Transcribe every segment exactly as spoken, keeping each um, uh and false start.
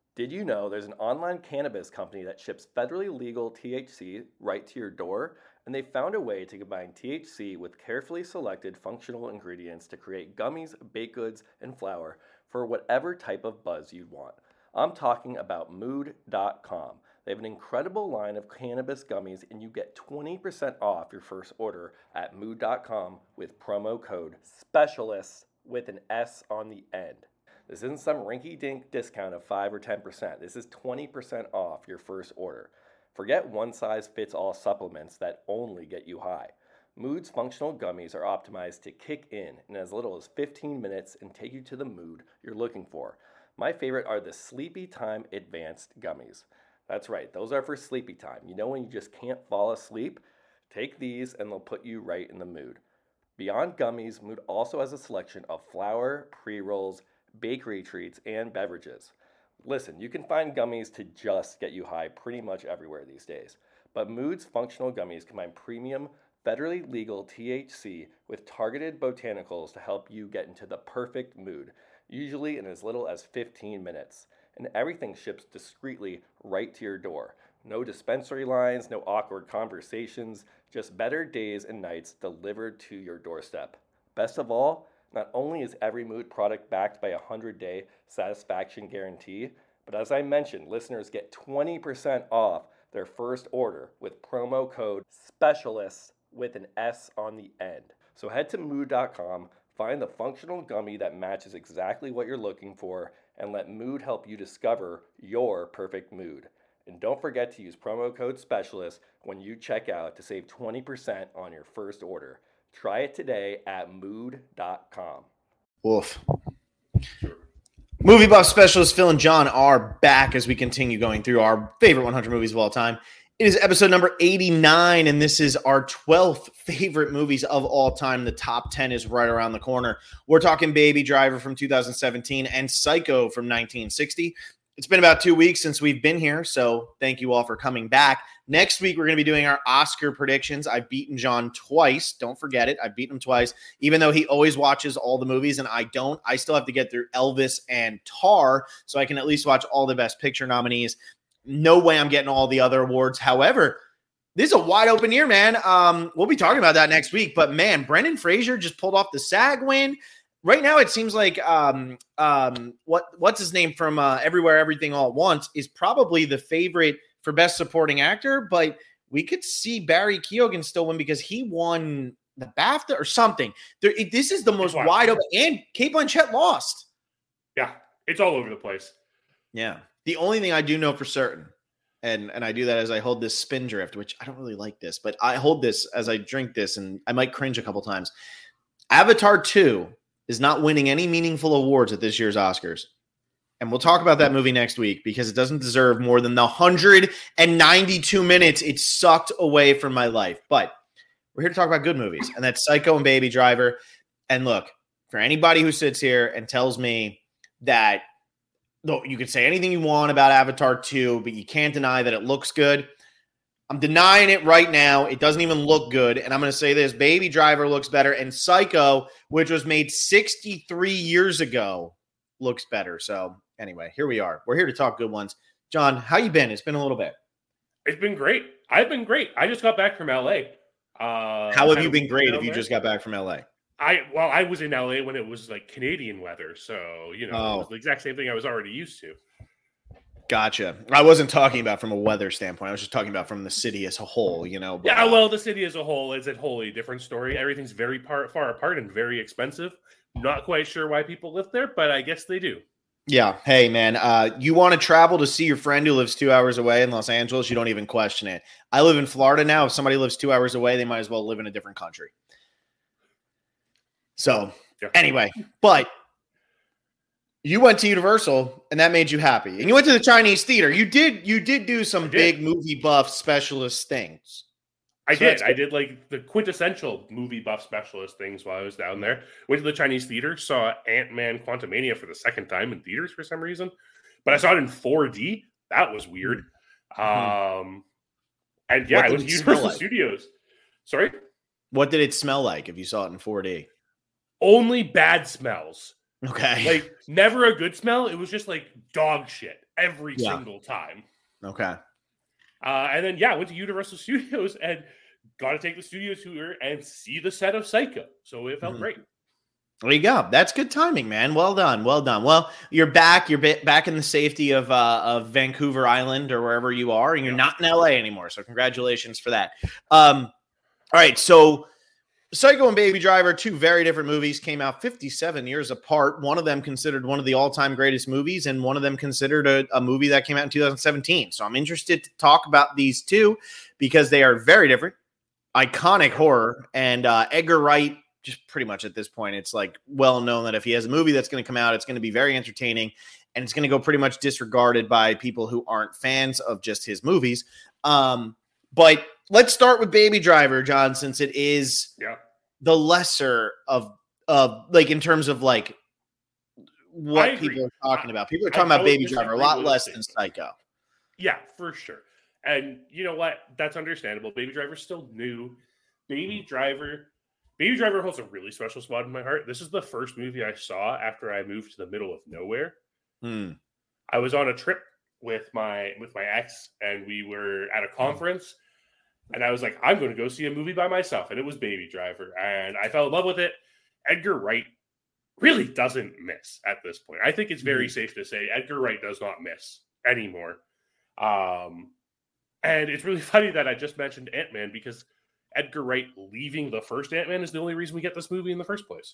Did you know there's an online cannabis company that ships federally legal T H C right to your door? And they found a way to combine T H C with carefully selected functional ingredients to create gummies, baked goods, and flour for whatever type of buzz you'd want. I'm talking about mood dot com. They have an incredible line of cannabis gummies, and you get twenty percent off your first order at mood dot com with promo code SPECIALIST with an S on the end. This isn't some rinky-dink discount of five or ten percent. This is twenty percent off your first order. Forget one-size-fits-all supplements that only get you high. Mood's functional gummies are optimized to kick in in as little as fifteen minutes and take you to the mood you're looking for. My favorite are the Sleepy Time Advanced Gummies. That's right, those are for sleepy time. You know when you just can't fall asleep? Take these and they'll put you right in the mood. Beyond gummies, Mood also has a selection of flour, pre-rolls, bakery treats, and beverages. Listen, you can find gummies to just get you high pretty much everywhere these days. But Mood's functional gummies combine premium, federally legal T H C with targeted botanicals to help you get into the perfect mood, usually in as little as fifteen minutes. And everything ships discreetly right to your door. No dispensary lines, no awkward conversations, just better days and nights delivered to your doorstep. Best of all, not only is every Mood product backed by a one hundred day satisfaction guarantee, but as I mentioned, listeners get twenty percent off their first order with promo code SPECIALIST with an S on the end. So head to mood dot com, find the functional gummy that matches exactly what you're looking for, and let Mood help you discover your perfect mood. And don't forget to use promo code SPECIALIST when you check out to save twenty percent on your first order. Try it today at mood dot com. Woof. Movie buff specialist Phil and John are back as we continue going through our favorite one hundred movies of all time. It is episode number eighty-nine, and this is our twelfth favorite movies of all time. The top ten is right around the corner. We're talking Baby Driver from two thousand seventeen and Psycho from nineteen sixty. It's been about two weeks since we've been here, so thank you all for coming back. Next week, we're going to be doing our Oscar predictions. I've beaten John twice. Don't forget it. I've beaten him twice. Even though he always watches all the movies and I don't, I still have to get through Elvis and Tar, so I can at least watch all the Best Picture nominees. No way I'm getting all the other awards. However, this is a wide open year, man. Um, we'll be talking about that next week. But, man, Brendan Fraser just pulled off the SAG win. Right now, it seems like um, um, what what's his name from uh, Everywhere, Everything, All at Once is probably the favorite for Best Supporting Actor, but we could see Barry Keoghan still win because he won the BAFTA or something. There, it, this is the most wow. wide open, and Cate Blanchett lost. Yeah, it's all over the place. Yeah. The only thing I do know for certain, and, and I do that as I hold this Spindrift, which I don't really like this, but I hold this as I drink this, and I might cringe a couple times. Avatar two is not winning any meaningful awards at this year's Oscars. And we'll talk about that movie next week because it doesn't deserve more than the one hundred ninety-two minutes it sucked away from my life. But we're here to talk about good movies, and that's Psycho and Baby Driver. And look, for anybody who sits here and tells me that look, you can say anything you want about Avatar two, but you can't deny that it looks good, I'm denying it right now. It doesn't even look good. And I'm going to say this, Baby Driver looks better, and Psycho, which was made sixty-three years ago, looks better. So anyway, here we are. We're here to talk good ones. John, how you been? It's been a little bit. It's been great. I've been great. I just got back from L A. Uh, how have you been great if you just got back from L A? I well, I was in L A when it was like Canadian weather. So, you know, oh. It was the exact same thing I was already used to. Gotcha. I wasn't talking about from a weather standpoint. I was just talking about from the city as a whole, you know. But, yeah, well, the city as a whole is a wholly different story. Everything's very par- far apart and very expensive. Not quite sure why people live there, but I guess they do. Yeah. Hey, man, uh, you want to travel to see your friend who lives two hours away in Los Angeles? You don't even question it. I live in Florida now. If somebody lives two hours away, they might as well live in a different country. So yeah. Anyway, but you went to Universal and that made you happy. And you went to the Chinese theater. You did you did do some big movie buff specialist things. I so did. I did like the quintessential movie buff specialist things while I was down there. Went to the Chinese theater, saw Ant-Man Quantumania for the second time in theaters for some reason. But I saw it in four D. That was weird. Mm-hmm. Um, and yeah, I went to Universal like? Studios. Sorry? What did it smell like if you saw it in four D? Only bad smells. Okay. Like, never a good smell. It was just like dog shit every Yeah. single time. Okay. Uh, and then, yeah, went to Universal Studios and got to take the studio tour and see the set of Psycho. So it felt Mhm. great. There you go. That's good timing, man. Well done. Well done. Well, you're back. You're ba- back in the safety of uh, of Vancouver Island or wherever you are, and you're Yeah. not in L A anymore. So congratulations for that. Um, all right. So Psycho and Baby Driver, two very different movies, came out fifty-seven years apart. One of them considered one of the all-time greatest movies, and one of them considered a, a movie that came out in two thousand seventeen. So I'm interested to talk about these two because they are very different, iconic horror, and uh, Edgar Wright, just pretty much at this point, it's like well known that if he has a movie that's going to come out, it's going to be very entertaining, and it's going to go pretty much disregarded by people who aren't fans of just his movies. Um, but let's start with Baby Driver, John, since it is Yeah. the lesser of of like in terms of like I what agree. people are talking I- about. People are I talking about don't Baby Driver a disagree lot with less it. than Psycho. Yeah, for sure. And you know what? That's understandable. Baby Driver's still new. Baby Driver, Baby Driver holds a really special spot in my heart. This is the first movie I saw after I moved to the middle of nowhere. Hmm. I was on a trip with my with my ex, and we were at a conference. And I was like, I'm going to go see a movie by myself, and it was Baby Driver, and I fell in love with it. Edgar Wright really doesn't miss at this point. I think it's very Mhm. safe to say Edgar Wright does not miss anymore. Um, and it's really funny that I just mentioned Ant-Man because Edgar Wright leaving the first Ant-Man is the only reason we get this movie in the first place.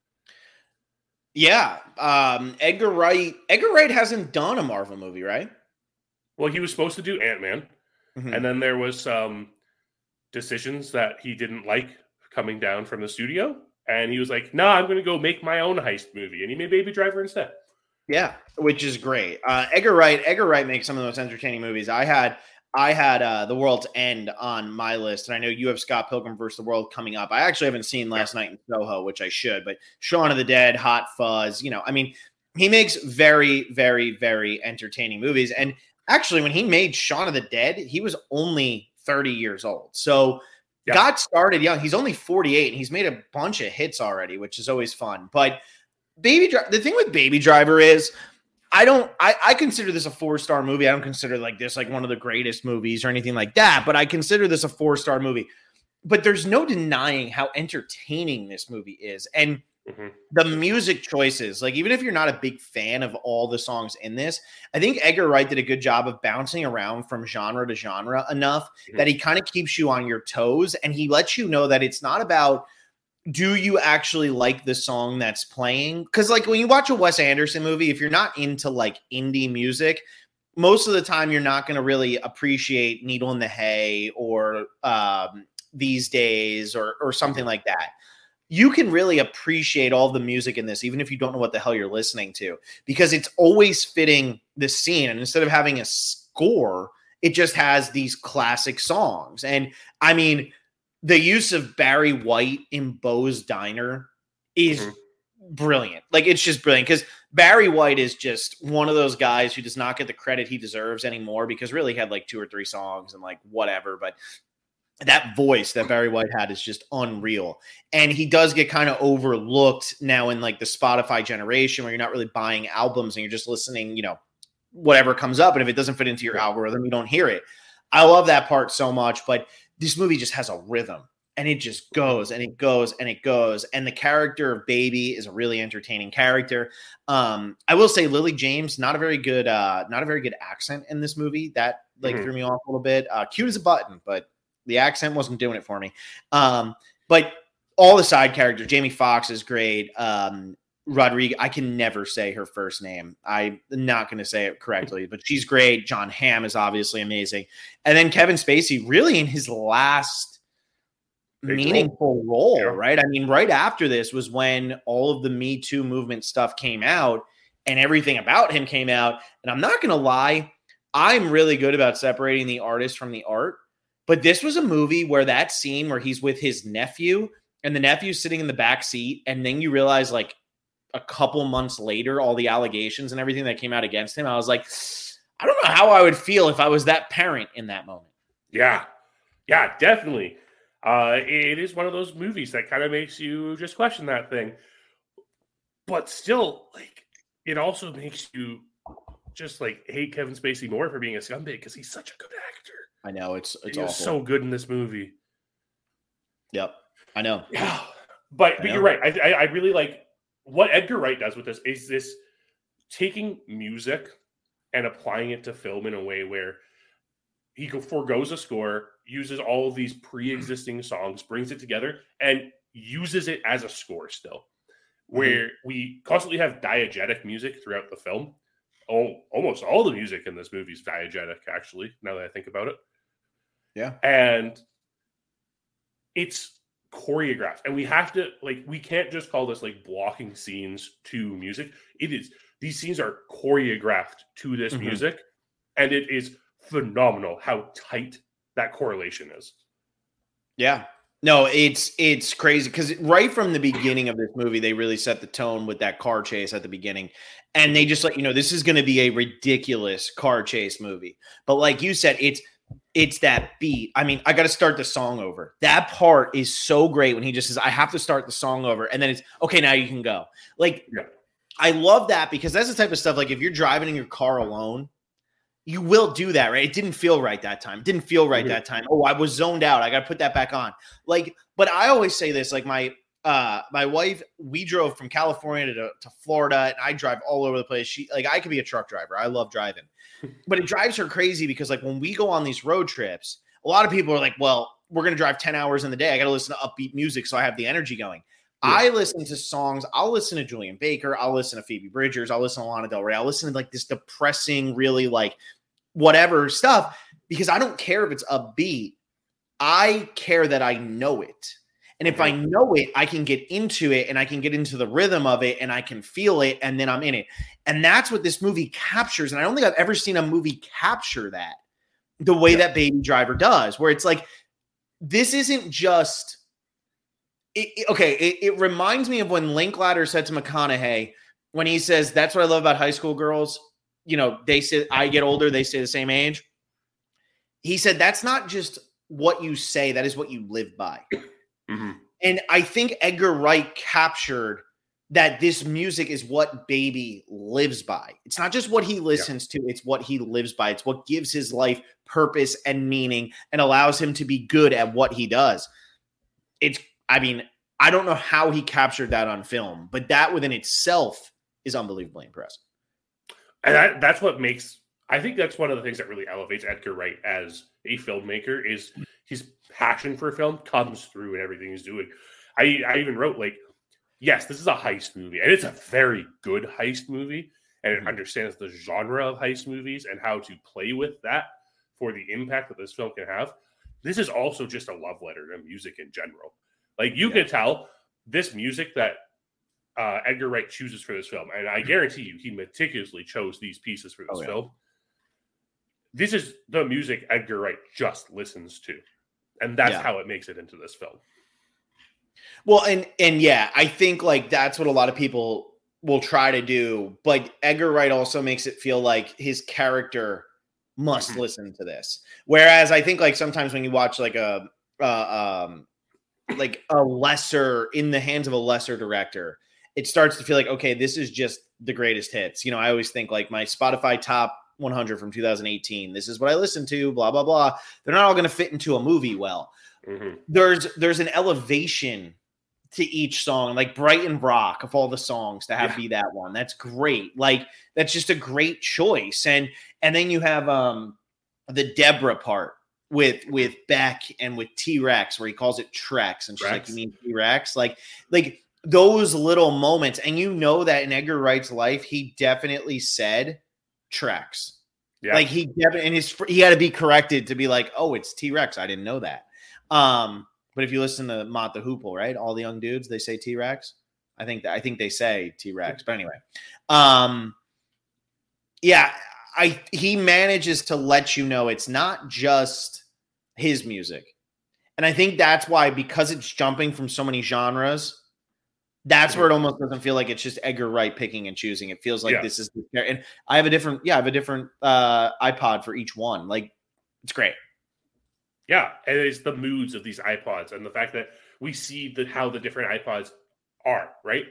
Yeah, um, Edgar Wright. Edgar Wright hasn't done a Marvel movie, right? Well, he was supposed to do Ant-Man, Mhm. and then there was some decisions that he didn't like coming down from the studio, and he was like, "No, nah, I'm going to go make my own heist movie," and he made Baby Driver instead. Yeah, which is great. Uh, Edgar Wright. Edgar Wright makes some of the most entertaining movies. I had. I had uh, The World's End on my list, and I know you have Scott Pilgrim versus the World coming up. I actually haven't seen Last Night in Soho, which I should, but Shaun of the Dead, Hot Fuzz, you know, I mean, he makes very, very, very entertaining movies. And actually, when he made Shaun of the Dead, he was only thirty years old. So Yeah. got started young. He's only forty-eight, and he's made a bunch of hits already, which is always fun. But Baby Driver, the thing with Baby Driver is, I don't, I, I consider this a four-star movie. I don't consider like this like one of the greatest movies or anything like that, but I consider this a four-star movie. But there's no denying how entertaining this movie is. And Mm-hmm. the music choices, like even if you're not a big fan of all the songs in this, I think Edgar Wright did a good job of bouncing around from genre to genre enough Mhm. that he kind of keeps you on your toes, and he lets you know that it's not about do you actually like the song that's playing? Because like when you watch a Wes Anderson movie, if you're not into like indie music, most of the time you're not going to really appreciate Needle in the Hay or um, These Days or or something like that. You can really appreciate all the music in this, even if you don't know what the hell you're listening to, because it's always fitting the scene. And instead of having a score, it just has these classic songs. And I mean, the use of Barry White in Bo's Diner is Mhm. brilliant. Like, it's just brilliant because Barry White is just one of those guys who does not get the credit he deserves anymore, because really he had like two or three songs and like whatever. But that voice that Barry White had is just unreal. And he does get kind of overlooked now in like the Spotify generation where you're not really buying albums and you're just listening, you know, whatever comes up. And if it doesn't fit into your algorithm, you don't hear it. I love that part so much, but this movie just has a rhythm and it just goes and it goes and it goes. And the character of Baby is a really entertaining character. Um, I will say Lily James, not a very good, uh, not a very good accent in this movie. That like Mhm. threw me off a little bit. Uh, cute as a button, but the accent wasn't doing it for me. Um, but all the side characters, Jamie Foxx is great. Um, Rodriguez, I can never say her first name. I'm not going to say it correctly, but she's great. John Hamm is obviously amazing. And then Kevin Spacey, really in his last Big meaningful role, Yeah. right? I mean, right after this was when all of the Me Too movement stuff came out and everything about him came out. And I'm not going to lie, I'm really good about separating the artist from the art. But this was a movie where that scene where he's with his nephew and the nephew's sitting in the back seat, and then you realize like a couple months later, all the allegations and everything that came out against him, I was like, I don't know how I would feel if I was that parent in that moment. Yeah. Yeah, definitely. Uh, it is one of those movies that kind of makes you just question that thing. but still, like, it also makes you just like hate Kevin Spacey more for being a scumbag because he's such a good actor. I know it's it's he was awful. so good in this movie. Yep, I know. Yeah, but I but know. you're right. I, I I really like what Edgar Wright does with this. Is this taking music and applying it to film in a way where he forgoes a score, uses all of these pre-existing songs, brings it together, and uses it as a score still. Where mm-hmm. we constantly have diegetic music throughout the film. Oh, almost all the music in this movie is diegetic, actually, now that I think about it. Yeah. And it's choreographed. And we have to, like, we can't just call this, like, blocking scenes to music. It is, these scenes are choreographed to this mm-hmm. music. And it is phenomenal how tight that correlation is. Yeah. No, it's it's crazy because right from the beginning of this movie, they really set the tone with that car chase at the beginning. And they just let you know, this is going to be a ridiculous car chase movie. But like you said, it's it's that beat. I mean, I got to start the song over. That part is so great when he just says, I have to start the song over. And then it's, okay, now you can go. Like, yeah. I love that because that's the type of stuff, like if you're driving in your car alone, you will do that, right? It didn't feel right that time. It didn't feel right mm-hmm. that time. Oh, I was zoned out. I got to put that back on. Like, but I always say this, like my, uh, my wife, we drove from California to, to Florida and I drive all over the place. She like, I could be a truck driver. I love driving, but it drives her crazy because like when we go on these road trips, a lot of people are like, well, we're going to drive ten hours in the day. I got to listen to upbeat music. So I have the energy going. Yeah. I listen to songs. I'll listen to Julian Baker. I'll listen to Phoebe Bridgers. I'll listen to Lana Del Rey. I'll listen to like this depressing, really like whatever stuff because I don't care if it's upbeat. I care that I know it. And if I know it, I can get into it and I can get into the rhythm of it and I can feel it and then I'm in it. And that's what this movie captures. And I don't think I've ever seen a movie capture that the way yeah. that Baby Driver does, where it's like, this isn't just it, it, okay. It, it reminds me of when Linklater said to McConaughey, when he says, that's what I love about high school girls. You know, they say, I get older, they stay the same age. He said, that's not just what you say, that is what you live by. Mm-hmm. And I think Edgar Wright captured that this music is what Baby lives by. It's not just what he listens yeah. to, it's what he lives by. It's what gives his life purpose and meaning and allows him to be good at what he does. It's, I mean, I don't know how he captured that on film, but that within itself is unbelievably impressive. And that, that's what makes, I think that's one of the things that really elevates Edgar Wright as a filmmaker is his passion for film comes through in everything he's doing. I, I even wrote like, yes, this is a heist movie and it's a very good heist movie and it mm-hmm. understands the genre of heist movies and how to play with that for the impact that this film can have. This is also just a love letter to music in general. Like you yeah. can tell this music that uh, Edgar Wright chooses for this film, and I guarantee you he meticulously chose these pieces for this oh, yeah. film. This is the music Edgar Wright just listens to. And that's yeah. how it makes it into this film. Well, and and yeah, I think like that's what a lot of people will try to do. But Edgar Wright also makes it feel like his character must mm-hmm. listen to this. Whereas I think like sometimes when you watch like a uh, um like a lesser in the hands of a lesser director, it starts to feel like, okay, this is just the greatest hits. You know, I always think like my Spotify top one hundred from two thousand eighteen. This is what I listen to, blah, blah, blah. They're not all going to fit into a movie well. Mm-hmm. There's there's an elevation to each song, like Brighton Rock of all the songs to have yeah. be that one. That's great. Like that's just a great choice. And and then you have um the Deborah part with with Beck and with T-Rex where he calls it Trex. And she's Rex. like, you mean T-Rex? Like, like those little moments. And you know that in Edgar Wright's life, he definitely said Trex. Yeah. Like he definitely, and his he had to be corrected to be like, oh, it's T-Rex. I didn't know that. Um, but if you listen to Mott the Hoople, right, all the young dudes, they say T-Rex. I think that I think they say T-Rex. But anyway, um, yeah, I he manages to let you know it's not just his music, and I think that's why because it's jumping from so many genres. That's where it almost doesn't feel like it's just Edgar Wright picking and choosing. It feels like yeah. this is, and I have a different, yeah, I have a different uh, iPod for each one. Like, it's great. Yeah, and it's the moods of these iPods and the fact that we see the, how the different iPods are, right?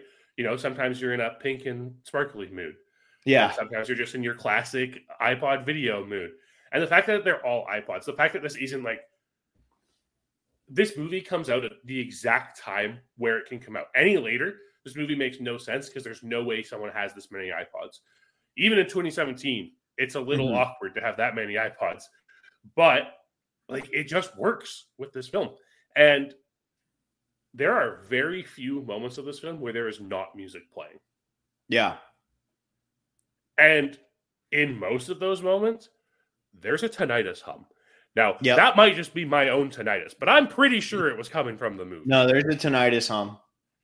You know, sometimes you're in a pink and sparkly mood. Yeah. And sometimes you're just in your classic iPod video mood. And the fact that they're all iPods, the fact that this isn't like, this movie comes out at the exact time where it can come out. Any later, this movie makes no sense because there's no way someone has this many iPods. Even in twenty seventeen, it's a little mm-hmm. awkward to have that many iPods. But, like, it just works with this film. And there are very few moments of this film where there is not music playing. Yeah. And in most of those moments, there's a tinnitus hum. Now, yep. that might just be my own tinnitus, but I'm pretty sure it was coming from the movie. No, there's a tinnitus hum.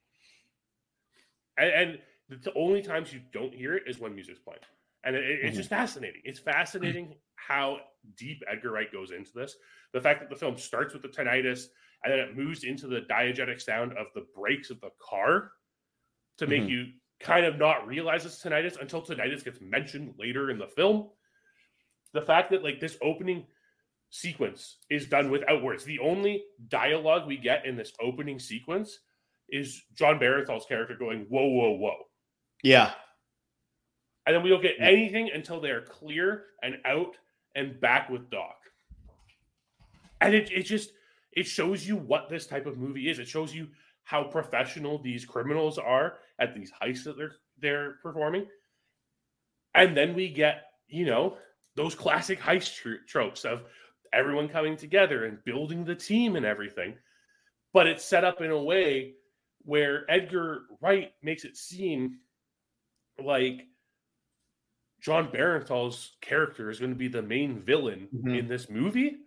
And, and the only times you don't hear it is when music's playing. And it, it's mm-hmm. just fascinating. It's fascinating how deep Edgar Wright goes into this. The fact that the film starts with the tinnitus and then it moves into the diegetic sound of the brakes of the car to make mm-hmm. you kind of not realize it's tinnitus until tinnitus gets mentioned later in the film. The fact that, like, this opening sequence is done without words. The only dialogue we get in this opening sequence is John Barenthal's character going, whoa, whoa, whoa. Yeah. And then we don't get anything until they're clear and out and back with Doc. And it, it just, it shows you what this type of movie is. It shows you how professional these criminals are at these heists that they're, they're performing. And then we get, you know, those classic heist tr- tropes of everyone coming together and building the team and everything. But it's set up in a way where Edgar Wright makes it seem like John Barenthal's character is going to be the main villain mm-hmm. in this movie,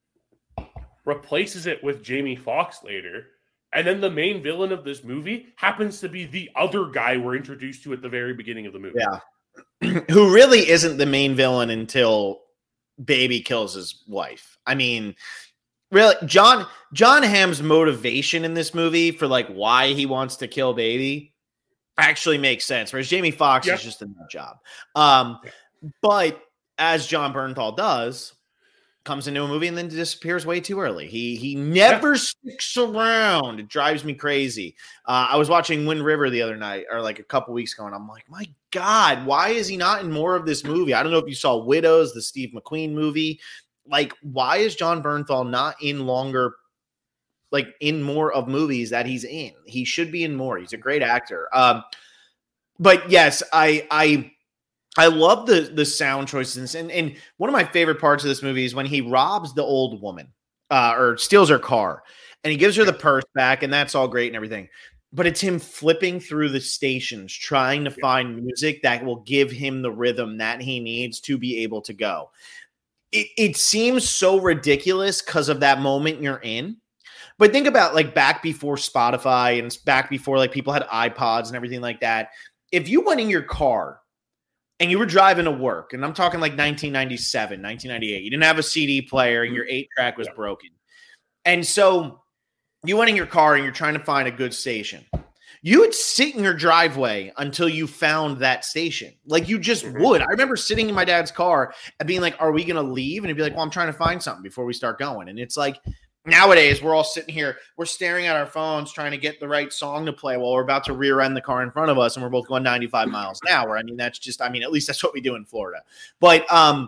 replaces it with Jamie Foxx later, and then the main villain of this movie happens to be the other guy we're introduced to at the very beginning of the movie. Yeah. Who really isn't the main villain until Baby kills his wife. I mean, really, John John Hamm's motivation in this movie for, like, why he wants to kill Baby actually makes sense, whereas Jamie Foxx yep. is just a nut job. Um, but as John Bernthal does, comes into a movie and then disappears way too early. He he never yeah. sticks around. It drives me crazy. Uh, I was watching Wind River the other night, or like a couple weeks ago, and I'm like, my God, why is he not in more of this movie? I don't know if you saw Widows, the Steve McQueen movie. Like, why is John Bernthal not in longer, like in more of movies that he's in? He should be in more. He's a great actor. Um, but yes, I I. I love the the sound choices, and and one of my favorite parts of this movie is when he robs the old woman, uh, or steals her car, and he gives her the purse back, and that's all great and everything. But it's him flipping through the stations, trying to find music that will give him the rhythm that he needs to be able to go. It, it seems so ridiculous because of that moment you're in. But think about, like, back before Spotify and back before, like, people had iPods and everything like that. If you went in your car and you were driving to work, and I'm talking like nineteen ninety-seven, nineteen ninety-eight. You didn't have a C D player, and your eight track was yeah. broken. And so you went in your car, and you're trying to find a good station. You would sit in your driveway until you found that station. Like, you just mm-hmm. would. I remember sitting in my dad's car and being like, are we going to leave? And he'd be like, well, I'm trying to find something before we start going. And it's like, nowadays, we're all sitting here, we're staring at our phones, trying to get the right song to play while we're about to rear end the car in front of us, and we're both going ninety-five miles an hour. I mean, that's just, I mean, at least that's what we do in Florida. But um,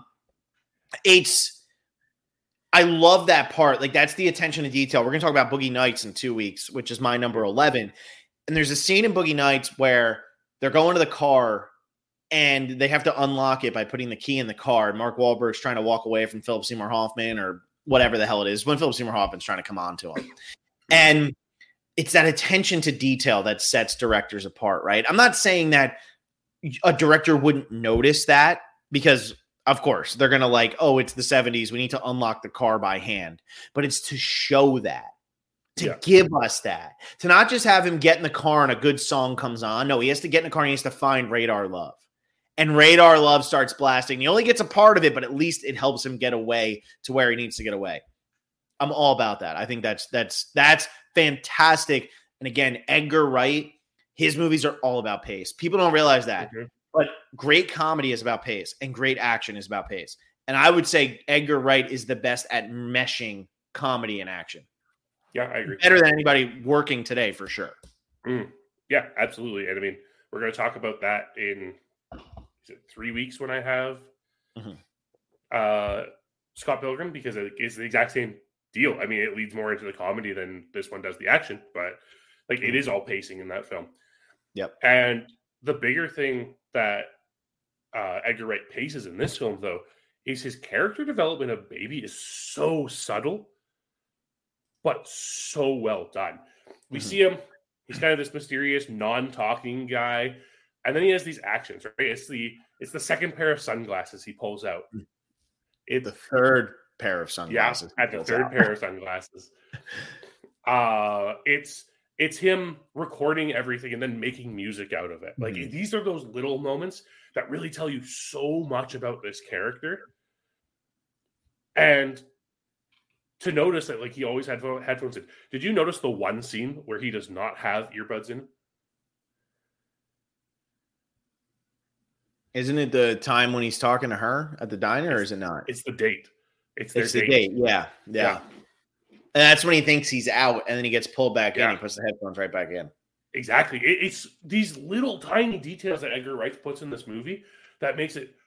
it's, I love that part. Like, that's the attention to detail. We're going to talk about Boogie Nights in two weeks, which is my number eleven. And there's a scene in Boogie Nights where they're going to the car, and they have to unlock it by putting the key in the car. Mark Wahlberg's trying to walk away from Philip Seymour Hoffman, or whatever the hell it is, when Philip Seymour Hoffman's trying to come on to him. And it's that attention to detail that sets directors apart, right? I'm not saying that a director wouldn't notice that, because of course they're going to, like, oh, it's the seventies, we need to unlock the car by hand. But it's to show that, to yeah. give us that, to not just have him get in the car and a good song comes on. No, he has to get in the car and he has to find Radar Love. And Radar Love starts blasting. He only gets a part of it, but at least it helps him get away to where he needs to get away. I'm all about that. I think that's that's that's fantastic. And again, Edgar Wright, his movies are all about pace. People don't realize that. Mm-hmm. But great comedy is about pace, and great action is about pace. And I would say Edgar Wright is the best at meshing comedy and action. Yeah, I agree. Better than anybody working today, for sure. Mm. Yeah, absolutely. And I mean, we're going to talk about that in is it three weeks when I have mm-hmm. uh, Scott Pilgrim, because it's the exact same deal. I mean, it leads more into the comedy than this one does the action, but like mm-hmm. it is all pacing in that film. Yep. And the bigger thing that uh, Edgar Wright paces in this film, though, is his character development of Baby is so subtle, but so well done. We mm-hmm. see him. He's kind of this mysterious, non-talking guy, and then he has these actions. Right? It's the it's the second pair of sunglasses he pulls out. It's the third pair of sunglasses. Yeah, at the third out. pair of sunglasses. uh, it's it's him recording everything and then making music out of it. Like mm-hmm. these are those little moments that really tell you so much about this character. And to notice that, like, he always had headphones in. Did you notice the one scene where he does not have earbuds in? Isn't it the time when he's talking to her at the diner, it's, or is it not? It's the date. It's their it's date. the date. Yeah, yeah. yeah. And that's when he thinks he's out, and then he gets pulled back yeah. in. He puts the headphones right back in. Exactly. It, it's these little tiny details that Edgar Wright puts in this movie that makes it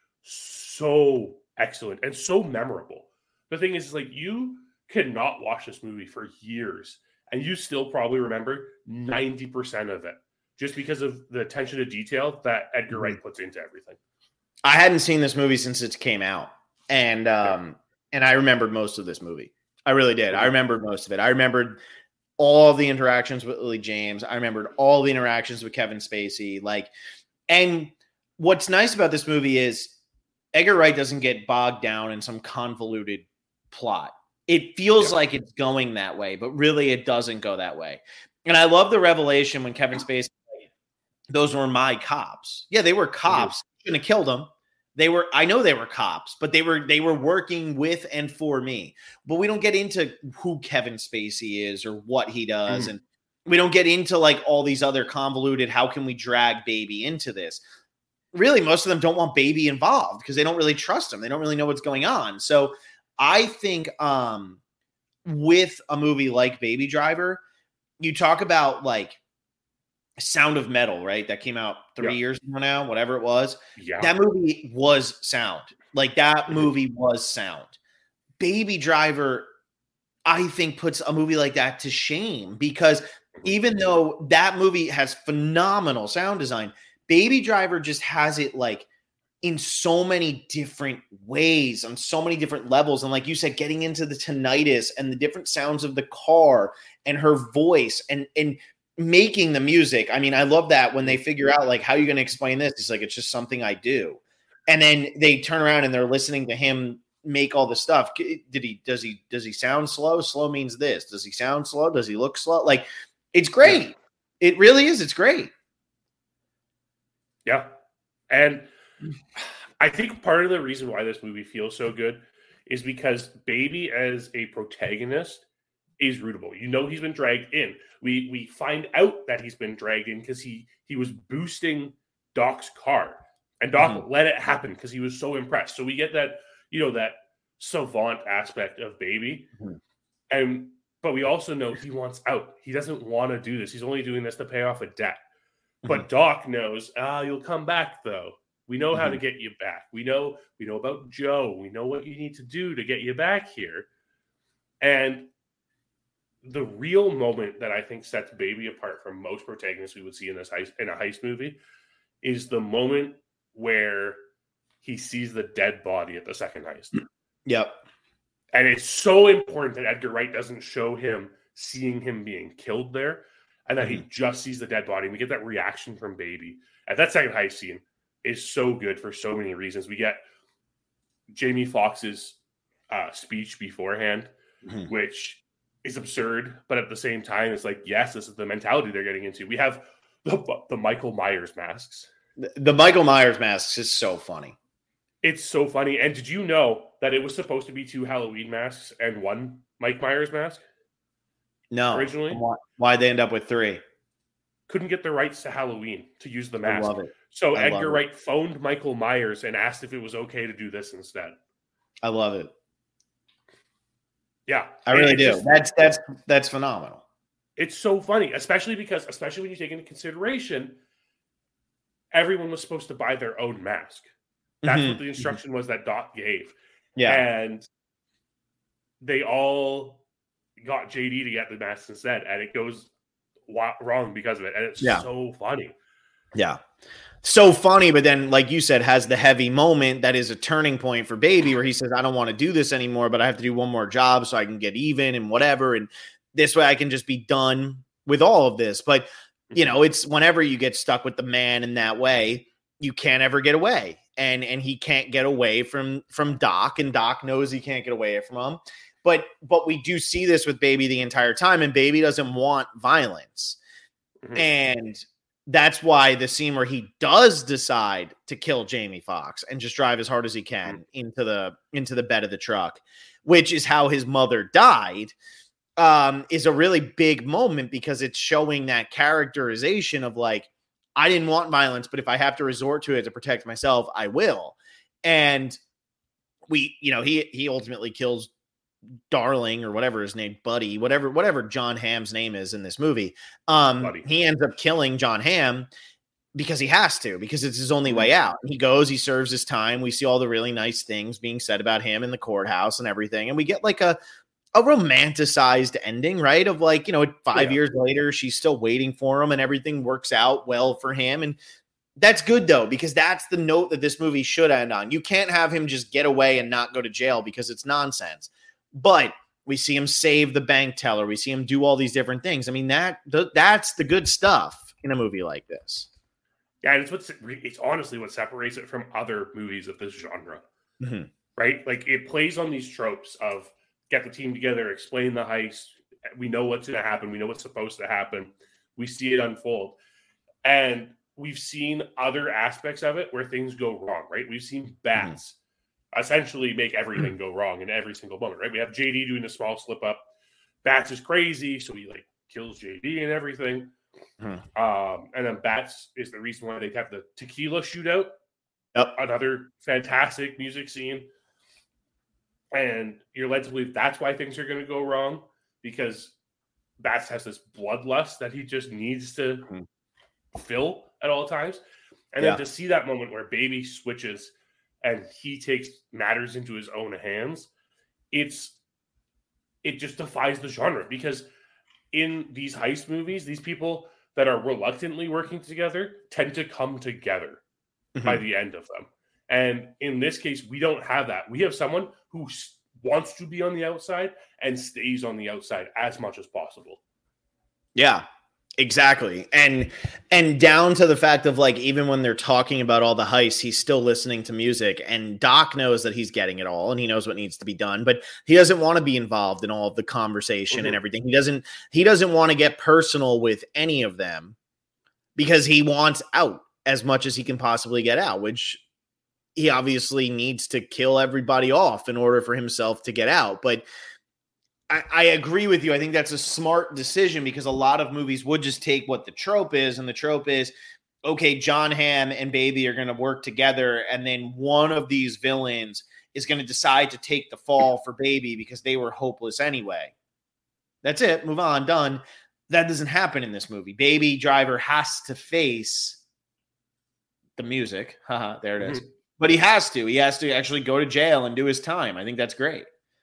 so excellent and so memorable. The thing is, is like, you cannot watch this movie for years, and you still probably remember ninety percent of it just because of the attention to detail that Edgar mm-hmm. Wright puts into everything. I hadn't seen this movie since it came out, and um, yeah. and I remembered most of this movie. I really did. Mm-hmm. I remembered most of it. I remembered all of the interactions with Lily James. I remembered all the interactions with Kevin Spacey. Like, and what's nice about this movie is Edgar Wright doesn't get bogged down in some convoluted plot. It feels yeah. like it's going that way, but really it doesn't go that way. And I love the revelation when Kevin Spacey, those were my cops. Yeah, they were cops. Mm-hmm. Shouldn't have killed them. They were, I know they were cops, but they were they were working with and for me. But we don't get into who Kevin Spacey is or what he does. Mm-hmm. And we don't get into like all these other convoluted, how can we drag Baby into this? Really, most of them don't want Baby involved because they don't really trust him. They don't really know what's going on. So I think um, with a movie like Baby Driver, you talk about like Sound of Metal, right? That came out three yeah. years ago now, whatever it was. Yeah. That movie was sound. Like that movie was sound. Baby Driver, I think, puts a movie like that to shame because even though that movie has phenomenal sound design, Baby Driver just has it like in so many different ways, on so many different levels. And like you said, getting into the tinnitus and the different sounds of the car and her voice and, and making the music. I mean, I love that when they figure out like, how are you going to explain this? It's like, it's just something I do. And then they turn around and they're listening to him make all the stuff. Did he, does he, does he sound slow? Slow means this. Does he sound slow? Does he look slow? Like, it's great. It really is. It's great. Yeah. And I think part of the reason why this movie feels so good is because Baby as a protagonist is rootable. You know, he's been dragged in. We we find out that he's been dragged in because he he was boosting Doc's car, and Doc mm-hmm. let it happen because he was so impressed. So we get that, you know, that savant aspect of Baby, mm-hmm. and but we also know he wants out. He doesn't want to do this. He's only doing this to pay off a debt. Mm-hmm. But Doc knows, ah, you'll come back though. We know how mm-hmm. to get you back. We know we know about Joe. We know what you need to do to get you back here. And the real moment that I think sets Baby apart from most protagonists we would see in this heist, in a heist movie is the moment where he sees the dead body at the second heist. Yep. And it's so important that Edgar Wright doesn't show him seeing him being killed there, and that mm-hmm. he just sees the dead body. And we get that reaction from Baby at that second heist scene. Is so good for so many reasons. We get Jamie Foxx's uh, speech beforehand, mm-hmm. which is absurd, but at the same time, it's like, yes, this is the mentality they're getting into. We have the, the Michael Myers masks. The, the Michael Myers masks is so funny. It's so funny. And did you know that it was supposed to be two Halloween masks and one Mike Myers mask? No. Originally? Why, why'd they end up with three? Couldn't get the rights to Halloween to use the mask. I love it. So I Edgar Wright phoned Michael Myers and asked if it was okay to do this instead. I love it. Yeah. I really do. Just, that's that's that's phenomenal. it's so funny, especially because, especially when you take into consideration, everyone was supposed to buy their own mask. That's Mhm. what the instruction was that Doc gave. Yeah. And they all got J D to get the mask instead, and it goes wa- wrong because of it. And it's Yeah. so funny. Yeah. So funny, but then, like you said, has the heavy moment that is a turning point for Baby, where he says, I don't want to do this anymore, but I have to do one more job so I can get even and whatever. And this way I can just be done with all of this. But, you know, it's whenever you get stuck with the man in that way, you can't ever get away. And and he can't get away from from Doc, and Doc knows he can't get away from him. But but we do see this with Baby the entire time, and Baby doesn't want violence. Mm-hmm. And that's why the scene where he does decide to kill Jamie Foxx and just drive as hard as he can mm-hmm. into the into the bed of the truck, which is how his mother died, um, is a really big moment, because it's showing that characterization of like, I didn't want violence, but if I have to resort to it to protect myself, I will. And we, you know, he he ultimately kills Darling, or whatever his name, Buddy, whatever, whatever John Hamm's name is in this movie. Um, Buddy. He ends up killing John Hamm because he has to, because it's his only way out. He goes, he serves his time. We see all the really nice things being said about him in the courthouse and everything. And we get like a, a romanticized ending, right? Of like, you know, five yeah. years later, she's still waiting for him and everything works out well for him. And that's good though, because that's the note that this movie should end on. You can't have him just get away and not go to jail, because it's nonsense. But we see him save the bank teller. We see him do all these different things. I mean, that th- that's the good stuff in a movie like this. Yeah, and it's what's it's honestly what separates it from other movies of this genre, mm-hmm. right? Like, it plays on these tropes of get the team together, explain the heist. We know what's going to happen. We know what's supposed to happen. We see it unfold, and we've seen other aspects of it where things go wrong, right? We've seen Bats. Mm-hmm. essentially make everything go wrong in every single moment, right? We have J D doing a small slip up. Bats is crazy, so he like kills J D and everything. Hmm. Um, and then Bats is the reason why they have the tequila shootout. Yep. Another fantastic music scene. And you're led to believe that's why things are going to go wrong, because Bats has this bloodlust that he just needs to hmm. fill at all times. And yeah. then to see that moment where Baby switches and he takes matters into his own hands, it's it just defies the genre, because in these heist movies, these people that are reluctantly working together tend to come together mm-hmm. by the end of them. And in this case, we don't have that. We have someone who wants to be on the outside and stays on the outside as much as possible. Yeah. Exactly. And and down to the fact of like, even when they're talking about all the heists, he's still listening to music, and Doc knows that he's getting it all and he knows what needs to be done, but he doesn't want to be involved in all of the conversation mm-hmm. and everything. He doesn't he doesn't want to get personal with any of them, because he wants out as much as he can possibly get out, which he obviously needs to kill everybody off in order for himself to get out. But I, I agree with you. I think that's a smart decision, because a lot of movies would just take what the trope is, and the trope is, okay, John Hamm and Baby are going to work together, and then one of these villains is going to decide to take the fall for Baby because they were hopeless anyway. That's it. Move on. Done. That doesn't happen in this movie. Baby Driver has to face the music. Haha, there it is. Mm-hmm. But he has to. He has to actually go to jail and do his time. I think that's great.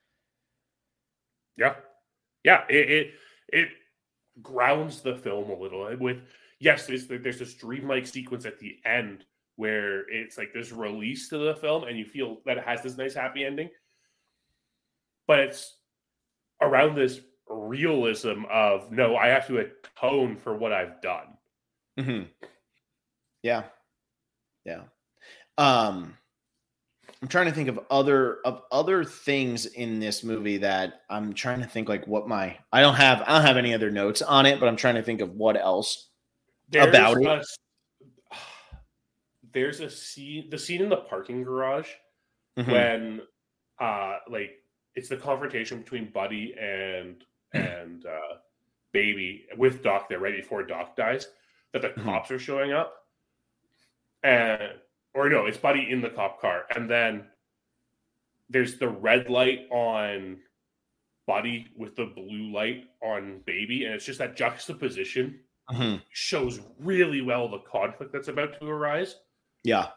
Yeah. Yeah. It, it it grounds the film a little with, yes, there's, there's this dreamlike sequence at the end where it's like this release to the film and you feel that it has this nice happy ending. But it's around this realism of, no, I have to atone for what I've done. Mm-hmm. Yeah. Yeah. Um, I'm trying to think of other of other things in this movie that I'm trying to think like what my I don't have I don't have any other notes on it, but I'm trying to think of what else there's about a, it. There's a scene the scene in the parking garage mm-hmm. when uh like it's the confrontation between Buddy and and uh Baby with Doc there right before Doc dies, that the mm-hmm. cops are showing up. And Or no, it's Buddy in the cop car. And then there's the red light on Buddy with the blue light on Baby, and it's just that juxtaposition Mhm. shows really well the conflict that's about to arise. Yeah.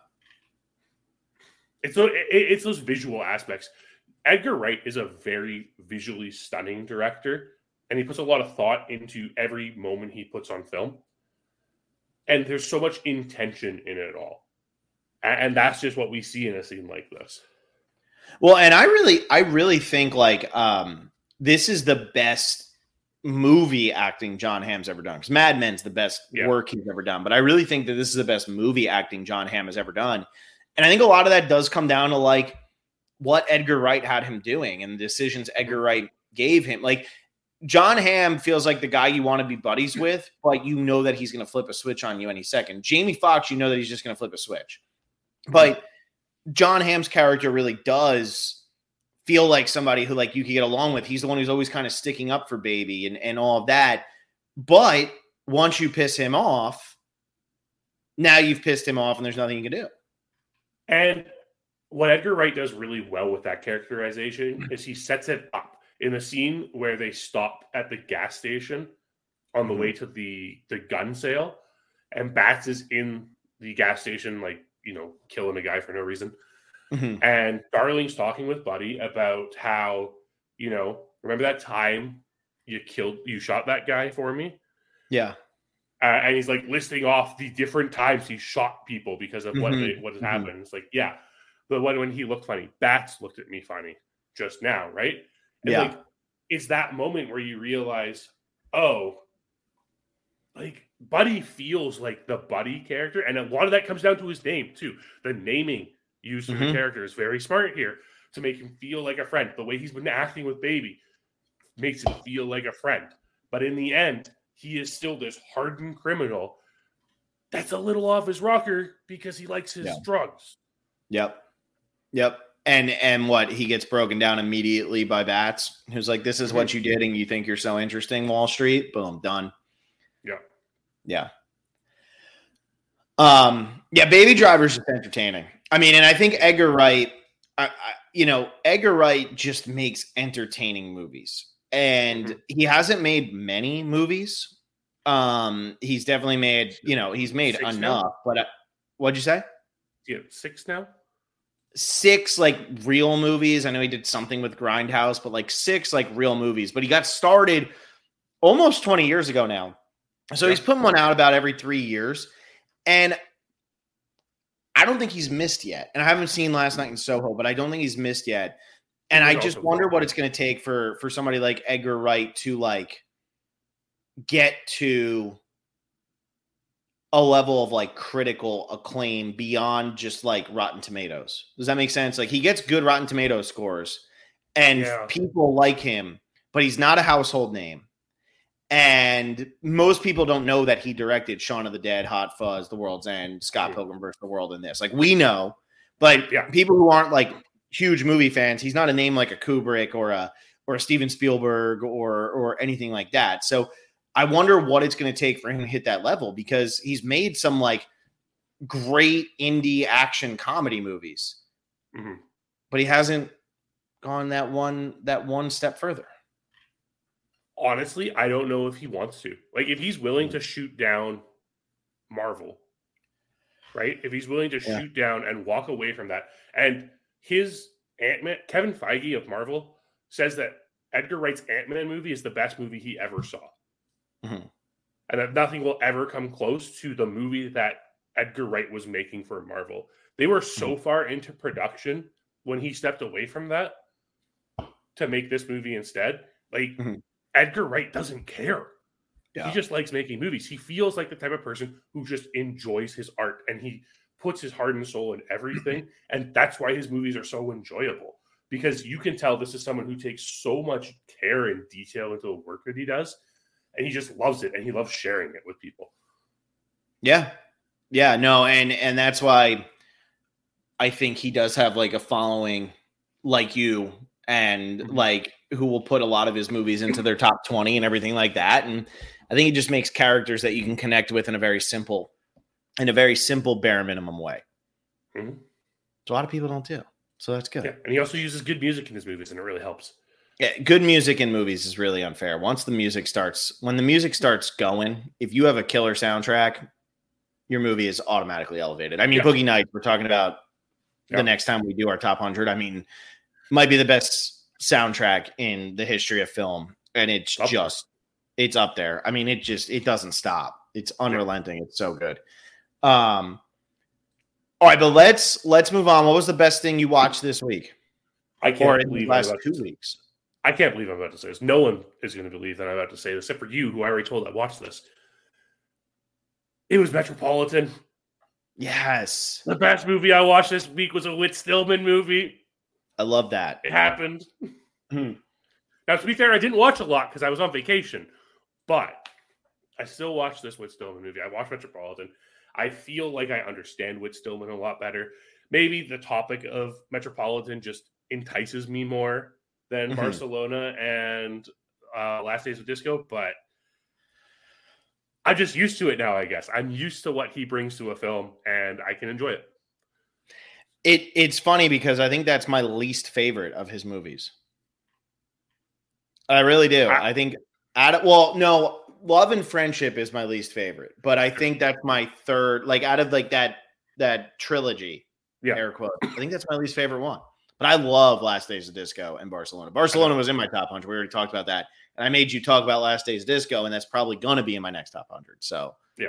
It's those, it's those visual aspects. Edgar Wright is a very visually stunning director, and he puts a lot of thought into every moment he puts on film. And there's so much intention in it all. And that's just what we see in a scene like this. Well, and I really, I really think like um, this is the best movie acting John Hamm's ever done. Because Mad Men's the best Yeah. work he's ever done. But I really think that this is the best movie acting John Hamm has ever done. And I think a lot of that does come down to like what Edgar Wright had him doing and the decisions Edgar Wright gave him. Like John Hamm feels like the guy you want to be buddies with, but you know that he's going to flip a switch on you any second. Jamie Foxx, you know that he's just going to flip a switch. But John Hamm's character really does feel like somebody who like you can get along with. He's the one who's always kind of sticking up for Baby and, and all of that. But once you piss him off, now you've pissed him off and there's nothing you can do. And what Edgar Wright does really well with that characterization is he sets it up in the scene where they stop at the gas station on the way to the, the gun sale, and Bats is in the gas station, like, you know, killing a guy for no reason. Mm-hmm. And Darling's talking with Buddy about how, you know, remember that time you killed, you shot that guy for me? Yeah. Uh, and he's like listing off the different times he shot people because of what Mhm. they, what has Mhm. happened. It's like, yeah, but when, when he looked funny, Bats looked at me funny just now, right? And Yeah. like, it's that moment where you realize, oh, like Buddy feels like the Buddy character, and a lot of that comes down to his name too. The naming used for Mhm. the character is very smart here to make him feel like a friend. The way he's been acting with Baby makes him feel like a friend, but in the end, he is still this hardened criminal that's a little off his rocker because he likes his Yeah. drugs. Yep. Yep. And and what, he gets broken down immediately by Bats, who's like, this is what you did and you think you're so interesting, Wall Street. Boom, done. Yeah. Yeah. Um, yeah, Baby Driver's just entertaining. I mean, and I think Edgar Wright, I, I, you know, Edgar Wright just makes entertaining movies. And Mhm. he hasn't made many movies. Um, he's definitely made, you know, he's made Six enough. now? But uh, what'd you say? Yeah, six now? Six like real movies. I know he did something with Grindhouse, but like six like real movies. But he got started almost twenty years ago now. So Yeah. he's putting one out about every three years. And I don't think he's missed yet. And I haven't seen Last Night in Soho, but I don't think he's missed yet. And He I was just also wonder wrong. what it's going to take for for somebody like Edgar Wright to like get to a level of like critical acclaim beyond just like Rotten Tomatoes. Does that make sense? Like he gets good Rotten Tomatoes scores and Yeah. people like him, but he's not a household name. And most people don't know that he directed Shaun of the Dead, Hot Fuzz, The World's End, Scott Mm. Pilgrim versus the World in this. Like we know, but Yeah. people who aren't like huge movie fans, he's not a name like a Kubrick or a or a Steven Spielberg or or anything like that. So I wonder what it's going to take for him to hit that level, because he's made some like great indie action comedy movies, Mhm. but he hasn't gone that one that one step further. Honestly, I don't know if he wants to. Like, if he's willing to shoot down Marvel, right? If he's willing to Yeah. shoot down and walk away from that, and his Ant-Man, Kevin Feige of Marvel says that Edgar Wright's Ant-Man movie is the best movie he ever saw. Mhm. And that nothing will ever come close to the movie that Edgar Wright was making for Marvel. They were so far into production when he stepped away from that to make this movie instead. Like, Mhm. Edgar Wright doesn't care. Yeah. He just likes making movies. He feels like the type of person who just enjoys his art, and he puts his heart and soul in everything. And that's why his movies are so enjoyable, because you can tell this is someone who takes so much care and detail into the work that he does, and he just loves it, and he loves sharing it with people. Yeah. Yeah, no, and and that's why I think he does have like a following like you, and Mhm. like who will put a lot of his movies into their top twenty and everything like that. And I think he just makes characters that you can connect with in a very simple, in a very simple bare minimum way. Mhm. So a lot of people don't do. So that's good. Yeah, and he also uses good music in his movies, and it really helps. Yeah, good music in movies is really unfair. Once the music starts, when the music starts going, if you have a killer soundtrack, your movie is automatically elevated. I mean, Yeah. Boogie Nights, we're talking about Yeah. the next time we do our top one hundred. I mean, might be the best soundtrack in the history of film. And it's Up just, it's up there. I mean, it just, it doesn't stop. It's unrelenting. Yeah. It's so good. Um, all right, but let's, let's move on. What was the best thing you watched this week? I can't or in believe the last I'm two to, weeks? I can't believe I'm about to say this. No one is going to believe that I'm about to say this, except for you, who I already told I watched this. It was Metropolitan. Yes. The best movie I watched this week was a Whit Stillman movie. I love that. It happened. Hmm. Now, to be fair, I didn't watch a lot because I was on vacation, but I still watched this Whit Stillman movie. I watched Metropolitan. I feel like I understand Whit Stillman a lot better. Maybe the topic of Metropolitan just entices me more than Mm-hmm. Barcelona and uh, Last Days of Disco, but I'm just used to it now, I guess. I'm used to what he brings to a film, and I can enjoy it. It it's funny because I think that's my least favorite of his movies. I really do. I, I think out of, well, no, Love and Friendship is my least favorite, but I think that's my third, like out of like that that trilogy, yeah. air quote. I think that's my least favorite one. But I love Last Days of Disco and Barcelona. Barcelona was in my top one hundred. We already talked about that. And I made you talk about Last Days of Disco, and that's probably going to be in my next top one hundred. So, yeah.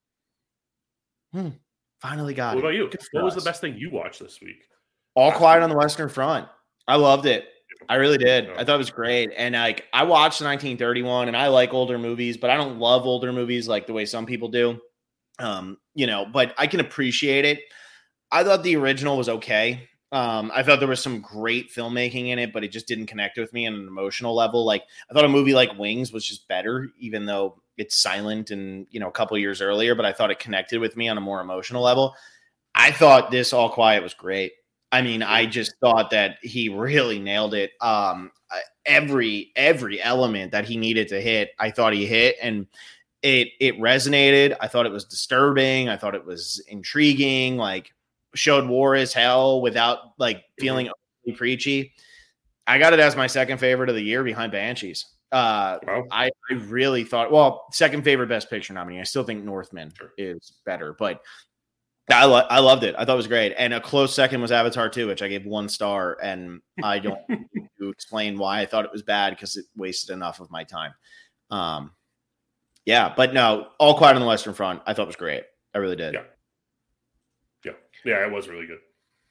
Hmm. Finally got what it. What about you? What was the best thing you watched this week? All Quiet on the Western Front. I loved it. I really did. I thought it was great. And like I watched nineteen thirty-one, and I like older movies, but I don't love older movies like the way some people do. Um, you know, but I can appreciate it. I thought the original was okay. Um, I thought there was some great filmmaking in it, but it just didn't connect with me on an emotional level. Like I thought a movie like Wings was just better, even though it's silent and, you know, a couple of years earlier, but I thought it connected with me on a more emotional level. I thought this All Quiet was great. I mean, I just thought that he really nailed it. Um, every, every element that he needed to hit, I thought he hit, and it, it resonated. I thought it was disturbing. I thought it was intriguing. Like, showed war as hell without like feeling overly preachy. I got it as my second favorite of the year behind Banshees. Uh, wow. I, I really thought, well, second favorite Best Picture nominee. I still think Northman sure. is better, but I, lo- I loved it. I thought it was great. And a close second was Avatar two, which I gave one star. And I don't need to explain why I thought it was bad because it wasted enough of my time. Um, yeah, but no, All Quiet on the Western Front, I thought was great. I really did. Yeah. Yeah. Yeah, it was really good.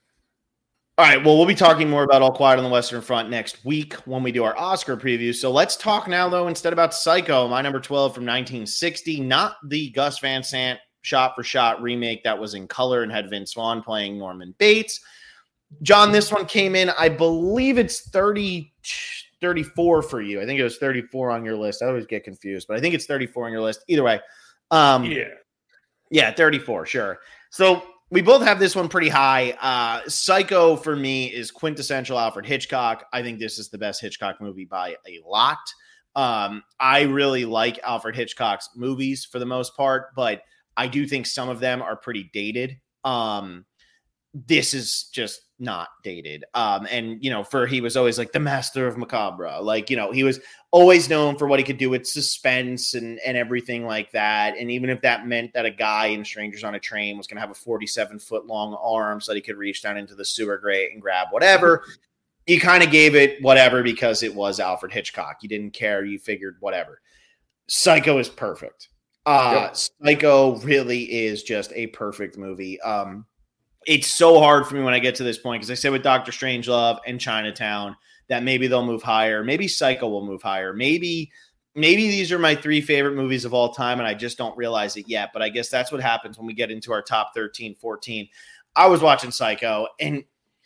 All right, well, we'll be talking more about All Quiet on the Western Front next week when we do our Oscar preview. So let's talk now, though, instead about Psycho, my number twelve from nineteen sixty, not the Gus Van Sant shot-for-shot remake that was in color and had Vince Vaughn playing Norman Bates. John, this one came in, I believe it's thirty, thirty-four for you. I think it was thirty-four on your list. I always get confused, but I think it's thirty-four on your list. Either way. Um, yeah. Yeah, thirty-four, sure. So we both have this one pretty high. Uh, Psycho, for me, is quintessential Alfred Hitchcock. I think this is the best Hitchcock movie by a lot. Um, I really like Alfred Hitchcock's movies for the most part, but I do think some of them are pretty dated. Um, this is just not dated. Um, and, you know, for he was always like the master of macabre. Like, you know, he was always known for what he could do with suspense and, and everything like that. And even if that meant that a guy in Strangers on a Train was going to have a forty-seven foot long arm so that he could reach down into the sewer grate and grab whatever, you kind of gave it whatever because it was Alfred Hitchcock. You didn't care. You figured whatever. Psycho is perfect. Uh, yep. Psycho really is just a perfect movie. Um, It's so hard for me when I get to this point because I said with Doctor Strangelove and Chinatown that maybe they'll move higher. Maybe Psycho will move higher. Maybe maybe these are my three favorite movies of all time and I just don't realize it yet. But I guess that's what happens when we get into our top thirteen, fourteen. I was watching Psycho and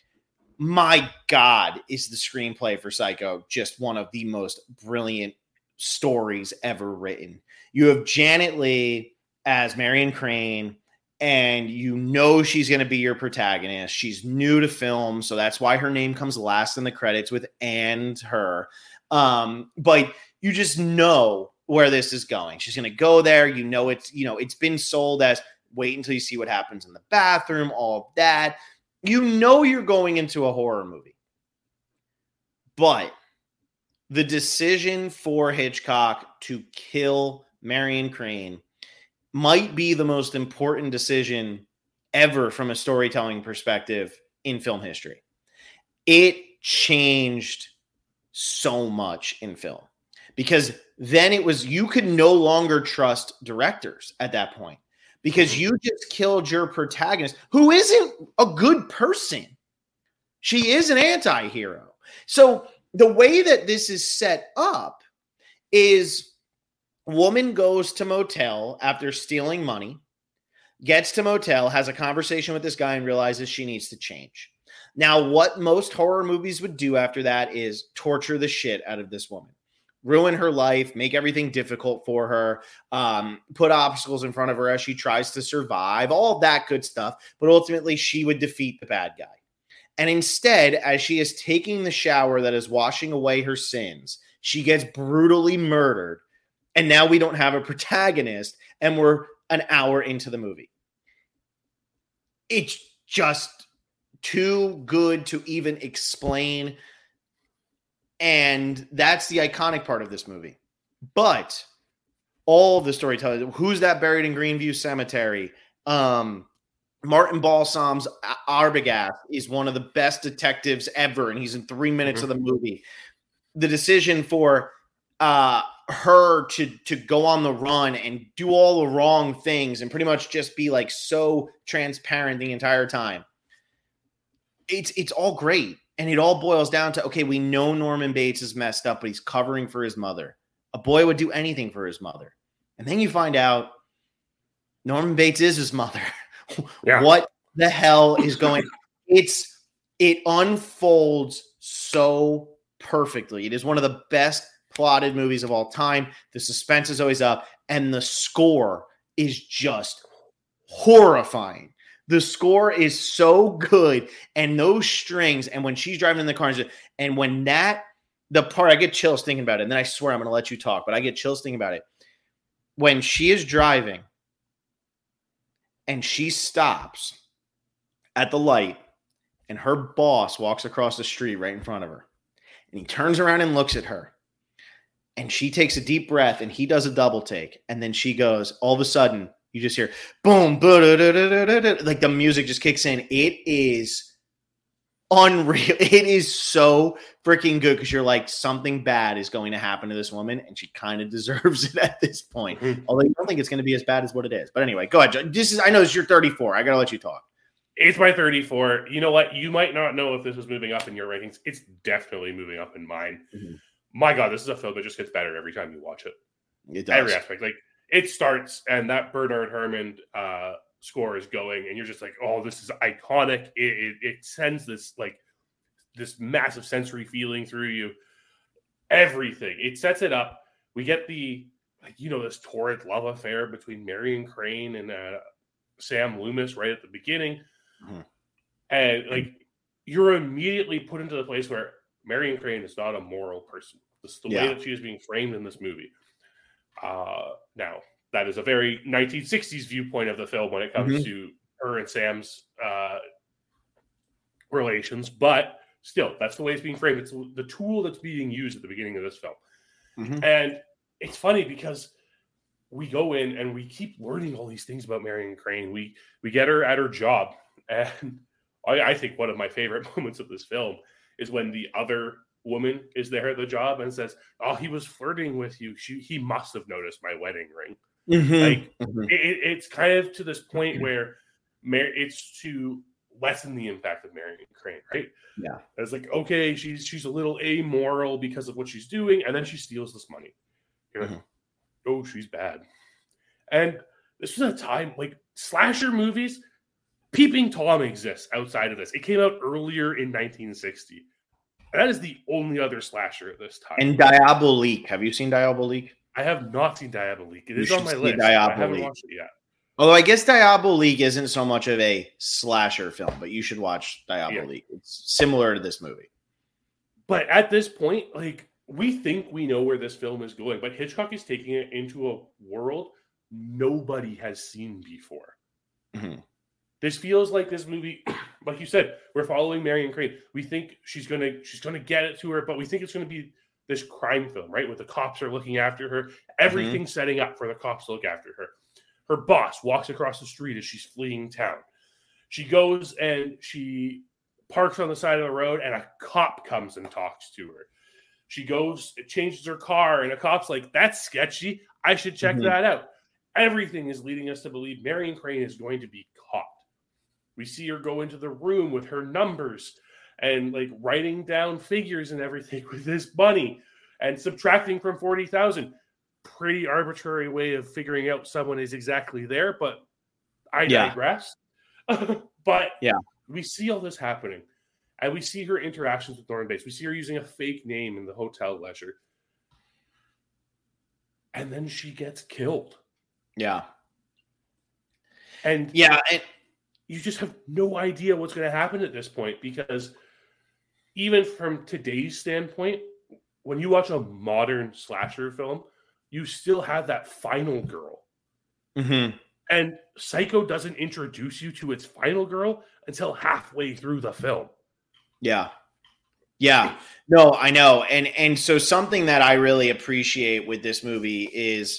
my God, is the screenplay for Psycho just one of the most brilliant stories ever written. You have Janet Leigh as Marion Crane, and you know she's going to be your protagonist. She's new to film, so that's why her name comes last in the credits with and her. Um, but you just know where this is going. She's going to go there. You know it's you know it's been sold as wait until you see what happens in the bathroom, all of that. You know you're going into a horror movie. But the decision for Hitchcock to kill Marion Crane might be the most important decision ever from a storytelling perspective in film history. It changed so much in film because then it was, you could no longer trust directors at that point because you just killed your protagonist, who isn't a good person. She is an anti-hero. So the way that this is set up is woman goes to motel after stealing money, gets to motel, has a conversation with this guy and realizes she needs to change. Now, what most horror movies would do after that is torture the shit out of this woman, ruin her life, make everything difficult for her, um, put obstacles in front of her as she tries to survive, all that good stuff. But ultimately, she would defeat the bad guy. And instead, as she is taking the shower that is washing away her sins, she gets brutally murdered. And now we don't have a protagonist, and we're an hour into the movie. It's just too good to even explain. And that's the iconic part of this movie. But all the storytelling, who's that buried in Greenview Cemetery? Um, Martin Balsam's Arbogast is one of the best detectives ever, and he's in three minutes mm-hmm. of the movie. The decision for uh, her to, to go on the run and do all the wrong things and pretty much just be like so transparent the entire time. It's it's all great. And it all boils down to, okay, we know Norman Bates is messed up, but he's covering for his mother. A boy would do anything for his mother. And then you find out Norman Bates is his mother. Yeah. What the hell is going on? It's it unfolds so perfectly. It is one of the best plotted movies of all time. The suspense is always up, and the score is just horrifying. The score is so good, and those strings, and when she's driving in the car, and when that, the part, I get chills thinking about it, and then I swear I'm going to let you talk, but I get chills thinking about it. When she is driving, and she stops at the light, and her boss walks across the street right in front of her, and he turns around and looks at her, and she takes a deep breath, and he does a double take, and then she goes, all of a sudden, you just hear boom, like the music just kicks in. It is unreal. It is so freaking good because you're like, something bad is going to happen to this woman, and she kind of deserves it at this point. Mm-hmm. Although you don't think it's going to be as bad as what it is. But anyway, go ahead. This is I know this is your thirty-four. I got to let you talk. It's my thirty-four. You know what? You might not know if this is moving up in your rankings. It's definitely moving up in mine. Mm-hmm. My God, this is a film that just gets better every time you watch it. It does. Every aspect. Like, it starts, and that Bernard Herrmann uh, score is going, and you're just like, "Oh, this is iconic." It, it, it sends this like this massive sensory feeling through you. Everything it sets it up. We get the like you know this torrid love affair between Marion Crane and uh, Sam Loomis right at the beginning, mm-hmm. and like you're immediately put into the place where Marion Crane is not a moral person. This is the yeah. way that she is being framed in this movie. Uh, now, that is a very nineteen sixties viewpoint of the film when it comes mm-hmm. to her and Sam's uh, relations, but still, that's the way it's being framed. It's the tool that's being used at the beginning of this film. Mm-hmm. And it's funny because we go in and we keep learning all these things about Marion Crane. We we get her at her job, and I, I think one of my favorite moments of this film is when the other woman is there at the job and says, "Oh, he was flirting with you. She, he must have noticed my wedding ring." Mm-hmm. Like mm-hmm. It, it's kind of to this point where Mar- it's to lessen the impact of Marion Crane, right? Yeah, it's like, okay, she's she's a little amoral because of what she's doing, and then she steals this money. You're mm-hmm. like, oh, she's bad. And this was a time like slasher movies. Peeping Tom exists outside of this. It came out earlier in nineteen sixty. That is the only other slasher at this time. And Diabolique. Have you seen Diabolique? I have not seen Diabolique. It you is on my list. Diabolique. I haven't watched it yet. Although I guess Diabolique isn't so much of a slasher film, but you should watch Diabolique. Yeah. It's similar to this movie. But at this point, like, we think we know where this film is going, but Hitchcock is taking it into a world nobody has seen before. Mm-hmm. This feels like this movie, like you said, we're following Marion Crane. We think she's gonna she's gonna get it to her, but we think it's gonna be this crime film, right? Where the cops are looking after her, everything's mm-hmm. setting up for the cops to look after her. Her boss walks across the street as she's fleeing town. She goes and she parks on the side of the road, and a cop comes and talks to her. She goes, changes her car, and a cop's like, that's sketchy. I should check mm-hmm. that out. Everything is leading us to believe Marion Crane is going to be caught. We see her go into the room with her numbers and like writing down figures and everything with this bunny and subtracting from forty thousand. Pretty arbitrary way of figuring out someone is exactly there, but I yeah. digress. But yeah, we see all this happening, and we see her interactions with Norman Bates. We see her using a fake name in the hotel leisure, and then she gets killed. Yeah, and yeah, and you just have no idea what's going to happen at this point, because even from today's standpoint, when you watch a modern slasher film, you still have that final girl. Mm-hmm. And Psycho doesn't introduce you to its final girl until halfway through the film. Yeah. Yeah. No, I know. And and so something that I really appreciate with this movie is,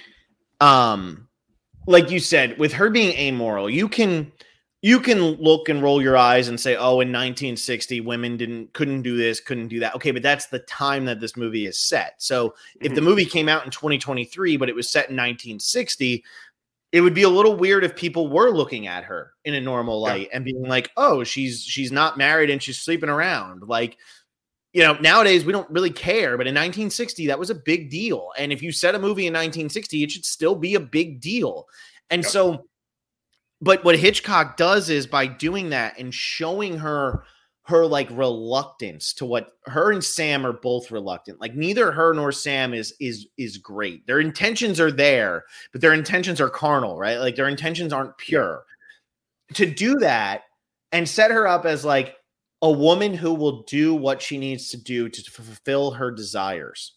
um, like you said, with her being amoral, you can you can look and roll your eyes and say, oh, in nineteen sixty, women didn't couldn't do this, couldn't do that. Okay, but that's the time that this movie is set. So mm-hmm. if the movie came out in twenty twenty-three, but it was set in nineteen sixty, it would be a little weird if people were looking at her in a normal light yeah. and being like, oh, she's she's not married and she's sleeping around. Like, you know, nowadays we don't really care, but in nineteen sixty, that was a big deal. And if you set a movie in nineteen sixty, it should still be a big deal. And yep. so, but what Hitchcock does is by doing that and showing her her like reluctance to what her and Sam are both reluctant. Like neither her nor Sam is is is great. Their intentions are there, but their intentions are carnal, right? Like their intentions aren't pure. To do that and set her up as like a woman who will do what she needs to do to fulfill her desires.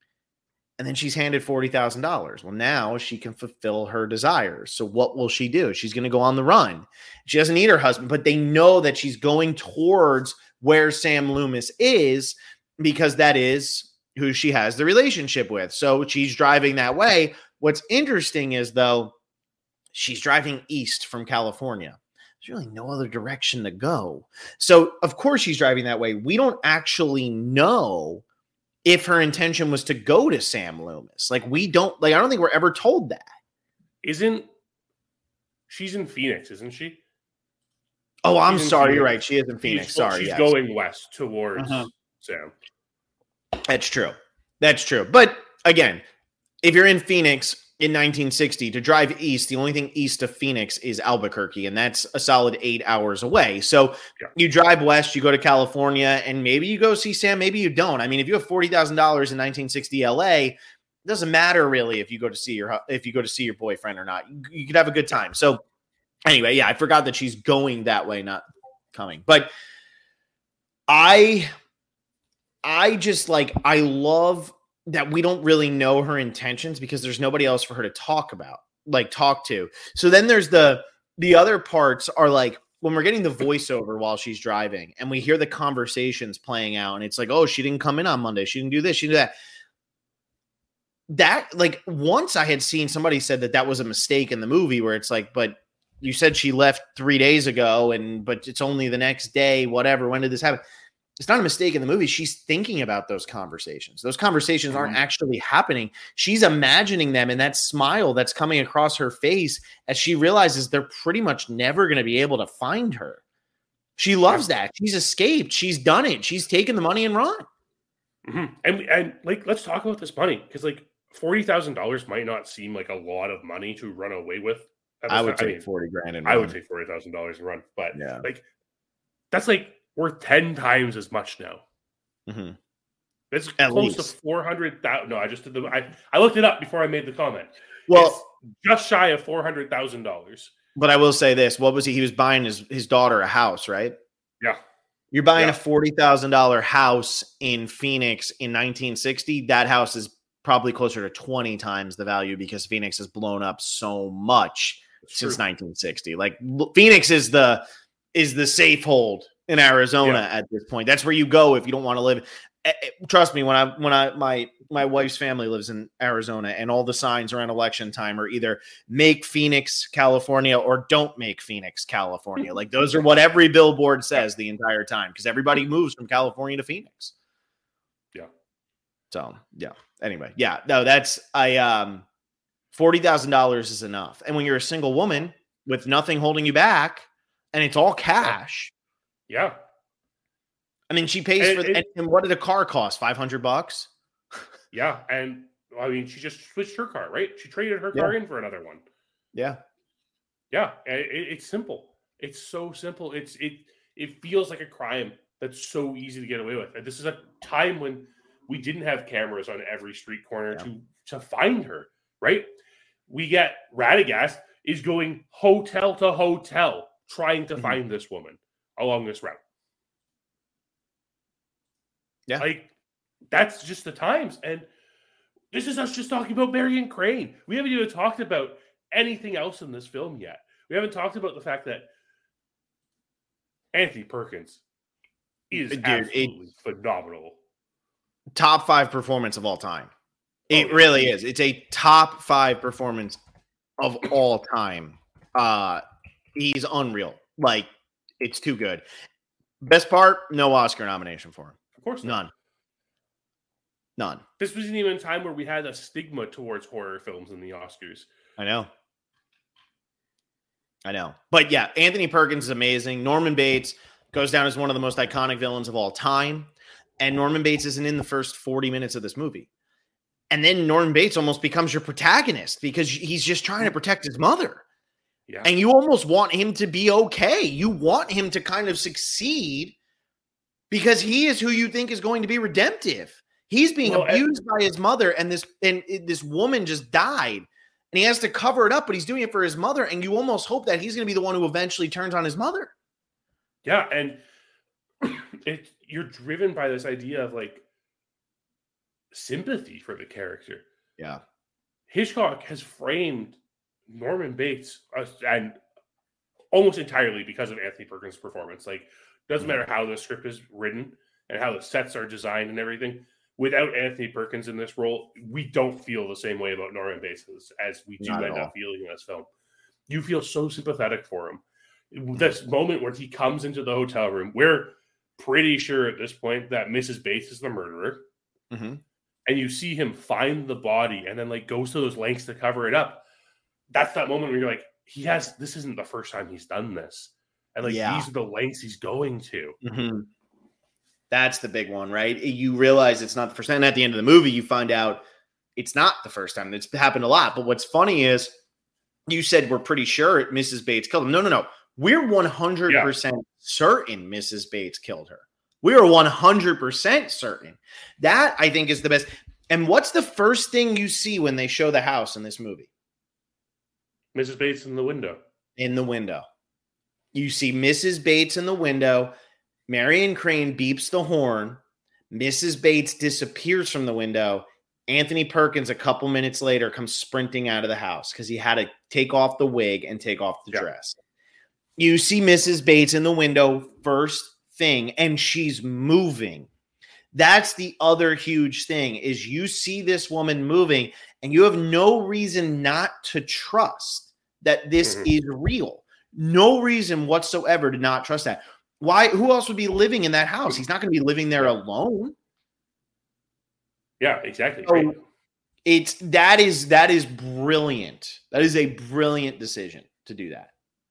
And then she's handed forty thousand dollars. Well, now she can fulfill her desires. So what will she do? She's going to go on the run. She doesn't need her husband, but they know that she's going towards where Sam Loomis is because that is who she has the relationship with. So she's driving that way. What's interesting is, though, she's driving east from California. There's really no other direction to go. So, of course, she's driving that way. We don't actually know if her intention was to go to Sam Loomis. Like, we don't, like, I don't think we're ever told that. Isn't, she's in Phoenix, isn't she? Oh, I'm she's sorry. You're right. She is in Phoenix. She's, sorry. She's yes. going west towards uh-huh. Sam. That's true. That's true. But again, if you're in Phoenix in nineteen sixty, to drive east, the only thing east of Phoenix is Albuquerque, and that's a solid eight hours away. So yeah. you drive west, you go to California, and maybe you go see Sam, maybe you don't. I mean, if you have forty thousand dollars in nineteen sixty L A, it doesn't matter really if you go to see your if you go to see your boyfriend or not. You, you could have a good time. So anyway, yeah, I forgot that she's going that way, not coming. But I I just like I love that we don't really know her intentions because there's nobody else for her to talk about, like talk to. So then there's the, the other parts are like when we're getting the voiceover while she's driving and we hear the conversations playing out and it's like, oh, she didn't come in on Monday. She didn't do this. She did that. That like once I had seen somebody said that that was a mistake in the movie where it's like, but you said she left three days ago and, but it's only the next day, whatever. When did this happen? It's not a mistake in the movie. She's thinking about those conversations. Those conversations aren't actually happening. She's imagining them, and that smile that's coming across her face as she realizes they're pretty much never going to be able to find her. She loves that. She's escaped. She's done it. She's taken the money and run. Mm-hmm. And and like, let's talk about this money because like forty thousand dollars might not seem like a lot of money to run away with. I would take I mean, forty grand and I run. would take forty thousand dollars and run, but yeah. like that's like worth ten times as much now. Mm-hmm. It's At close least. to four hundred thousand. No, I just did the. I, I looked it up before I made the comment. Well, it's just shy of four hundred thousand dollars. But I will say this: what was he? He was buying his his daughter a house, right? Yeah. You're buying yeah. a forty thousand dollar house in Phoenix in nineteen sixty. That house is probably closer to twenty times the value because Phoenix has blown up so much That's since true. nineteen sixty. Like Phoenix is the is the safe hold in Arizona yeah. at this point. That's where you go if you don't want to live. trust me, when I when I my my wife's family lives in Arizona, and all the signs around election time are either make Phoenix, California, or don't make Phoenix, California. Like those are what every billboard says the entire time, because everybody moves from California to Phoenix. Yeah. So yeah. Anyway, yeah. No, that's I um forty thousand dollars is enough. And when you're a single woman with nothing holding you back, and it's all cash. Yeah. I mean, she pays and, for and, and, and what did a car cost? Five hundred bucks. Yeah, and I mean, she just switched her car, right? She traded her car yeah. in for another one. Yeah, yeah. It, it's simple. It's so simple. It's it. It feels like a crime that's so easy to get away with. And this is a time when we didn't have cameras on every street corner yeah. to to find her, right? We get Radagast is going hotel to hotel trying to mm-hmm. find this woman along this route. Yeah. Like, that's just the times. And this is us just talking about Marion Crane. We haven't even talked about anything else in this film yet. We haven't talked about the fact that Anthony Perkins is Dude, absolutely it, phenomenal. Top five performance of all time. It oh, yeah. really is. It's a top five performance of all time. Uh, he's unreal. Like, it's too good. Best part, no Oscar nomination for him. Of course not. None. None. This wasn't even a time where we had a stigma towards horror films in the Oscars. I know. I know. But yeah, Anthony Perkins is amazing. Norman Bates goes down as one of the most iconic villains of all time. And Norman Bates isn't in the first forty minutes of this movie. And then Norman Bates almost becomes your protagonist because he's just trying to protect his mother. Yeah. And you almost want him to be okay. You want him to kind of succeed because he is who you think is going to be redemptive. He's being well, abused and- by his mother, and this and this woman just died. And he has to cover it up, but he's doing it for his mother. And you almost hope that he's going to be the one who eventually turns on his mother. Yeah, and it, you're driven by this idea of like sympathy for the character. Yeah. Hitchcock has framed Norman Bates uh, and almost entirely because of Anthony Perkins' performance. Like, doesn't matter how the script is written and how the sets are designed and everything. Without Anthony Perkins in this role, we don't feel the same way about Norman Bates as, as we do end up feeling in this film. You feel so sympathetic for him. This moment where he comes into the hotel room, we're pretty sure at this point that Missus Bates is the murderer. Mm-hmm. And you see him find the body and then like goes to those lengths to cover it up. That's that moment where you're like, he has, this isn't the first time he's done this. And like, yeah. these are the lengths he's going to. Mm-hmm. That's the big one, right? You realize it's not the first time. And at the end of the movie, you find out it's not the first time. It's happened a lot. But what's funny is you said we're pretty sure Missus Bates killed him. No, no, no. We're one hundred percent yeah. certain Missus Bates killed her. We are one hundred percent certain. That, I think, is the best. And what's the first thing you see when they show the house in this movie? Missus Bates in the window. In the window. You see Missus Bates in the window. Marion Crane beeps the horn. Missus Bates disappears from the window. Anthony Perkins, a couple minutes later, comes sprinting out of the house because he had to take off the wig and take off the yeah. dress. You see Missus Bates in the window first thing, and she's moving. That's the other huge thing, is you see this woman moving, and you have no reason not to trust that this mm-hmm. is real. No reason whatsoever to not trust that. Why? Who else would be living in that house? He's not going to be living there alone. Yeah, exactly. So right. It's that is that is brilliant. That is a brilliant decision to do that.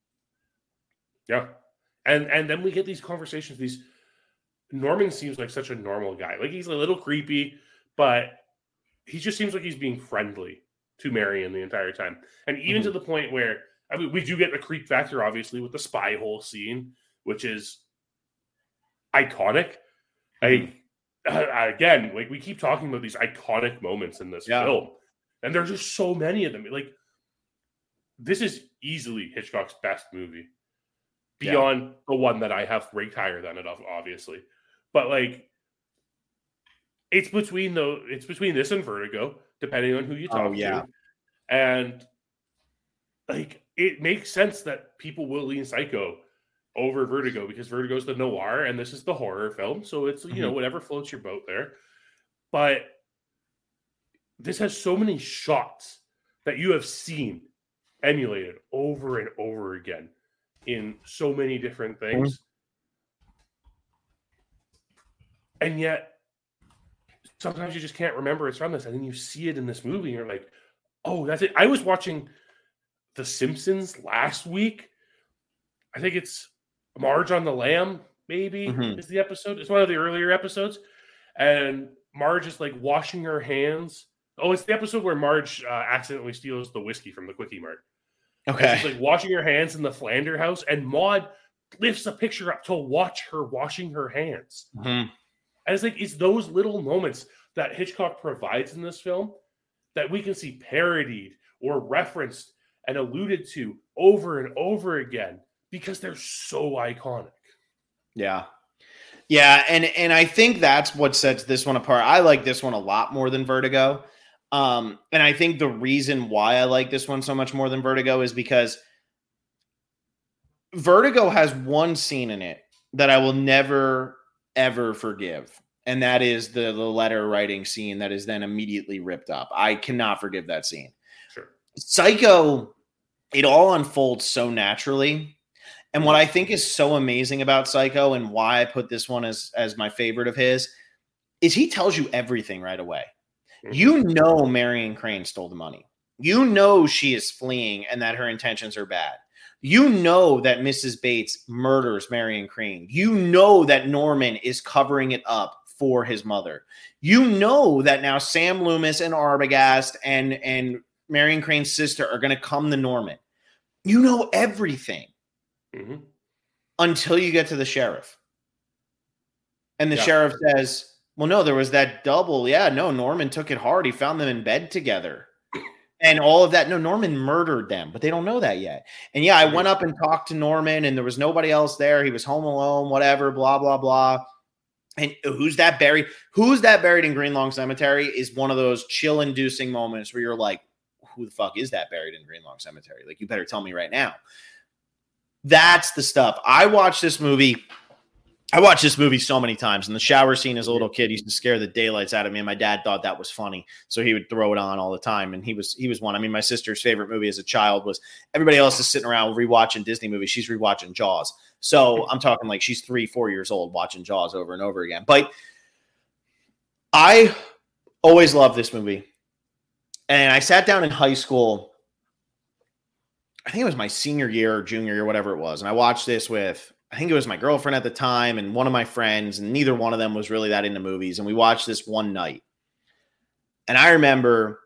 Yeah, and and then we get these conversations. These Norman seems like such a normal guy. Like, he's a little creepy, but he just seems like he's being friendly to Marion the entire time, and even mm-hmm. to the point where I mean, we do get the creep factor, obviously, with the spy hole scene, which is iconic. Mm-hmm. Like, uh, again, like we keep talking about these iconic moments in this yeah. film, and there's just so many of them. Like, this is easily Hitchcock's best movie, beyond yeah. the one that I have ranked higher than it, obviously. But like, it's between the it's between this and Vertigo, depending on who you talk oh, yeah. to, and like, it makes sense that people will lean Psycho over Vertigo because Vertigo is the noir and this is the horror film. So it's, you mm-hmm. know, whatever floats your boat there. But this has so many shots that you have seen emulated over and over again in so many different things. Mm-hmm. And yet, sometimes you just can't remember it's from this. And then you see it in this movie and you're like, oh, that's it. I was watching The Simpsons last week. I think it's Marge on the Lamb, maybe, mm-hmm. is the episode. It's one of the earlier episodes. And Marge is like washing her hands. Oh, it's the episode where Marge uh, accidentally steals the whiskey from the Quickie Mart. Okay. And she's like washing her hands in the Flander house. And Maude lifts a picture up to watch her washing her hands. Mm-hmm. And it's like, it's those little moments that Hitchcock provides in this film that we can see parodied or referenced and alluded to over and over again because they're so iconic. Yeah. Yeah, and and I think that's what sets this one apart. I like this one a lot more than Vertigo. Um, and I think the reason why I like this one so much more than Vertigo is because Vertigo has one scene in it that I will never, ever forgive. And that is the, the letter writing scene that is then immediately ripped up. I cannot forgive that scene. Sure. Psycho, it all unfolds so naturally. And what I think is so amazing about Psycho and why I put this one as, as my favorite of his is he tells you everything right away. Mm-hmm. You know Marion Crane stole the money. You know she is fleeing and that her intentions are bad. You know that Missus Bates murders Marion Crane. You know that Norman is covering it up for his mother. You know that now Sam Loomis and Arbogast and, and Marion Crane's sister are going to come to Norman. You know everything. Mm-hmm. Until you get to the sheriff. And the yeah. sheriff says, well, no, there was that double. Yeah, no, Norman took it hard. He found them in bed together. And all of that. No, Norman murdered them, but they don't know that yet. And yeah, I went up and talked to Norman and there was nobody else there. He was home alone, whatever, blah, blah, blah. And who's that buried? Who's that buried in Green Lawn Cemetery is one of those chill-inducing moments where you're like, who the fuck is that buried in Green Lawn Cemetery? Like, you better tell me right now. That's the stuff. I watched this movie. I watched this movie so many times. And the shower scene as a little kid used to scare the daylights out of me. And my dad thought that was funny. So he would throw it on all the time. And he was he was one. I mean, my sister's favorite movie as a child was everybody else is sitting around rewatching Disney movies. She's rewatching Jaws. So I'm talking like she's three, four years old watching Jaws over and over again. But I always loved this movie. And I sat down in high school. I think it was my senior year or junior year, whatever it was. And I watched this with, I think it was my girlfriend at the time and one of my friends, and neither one of them was really that into movies. And we watched this one night. And I remember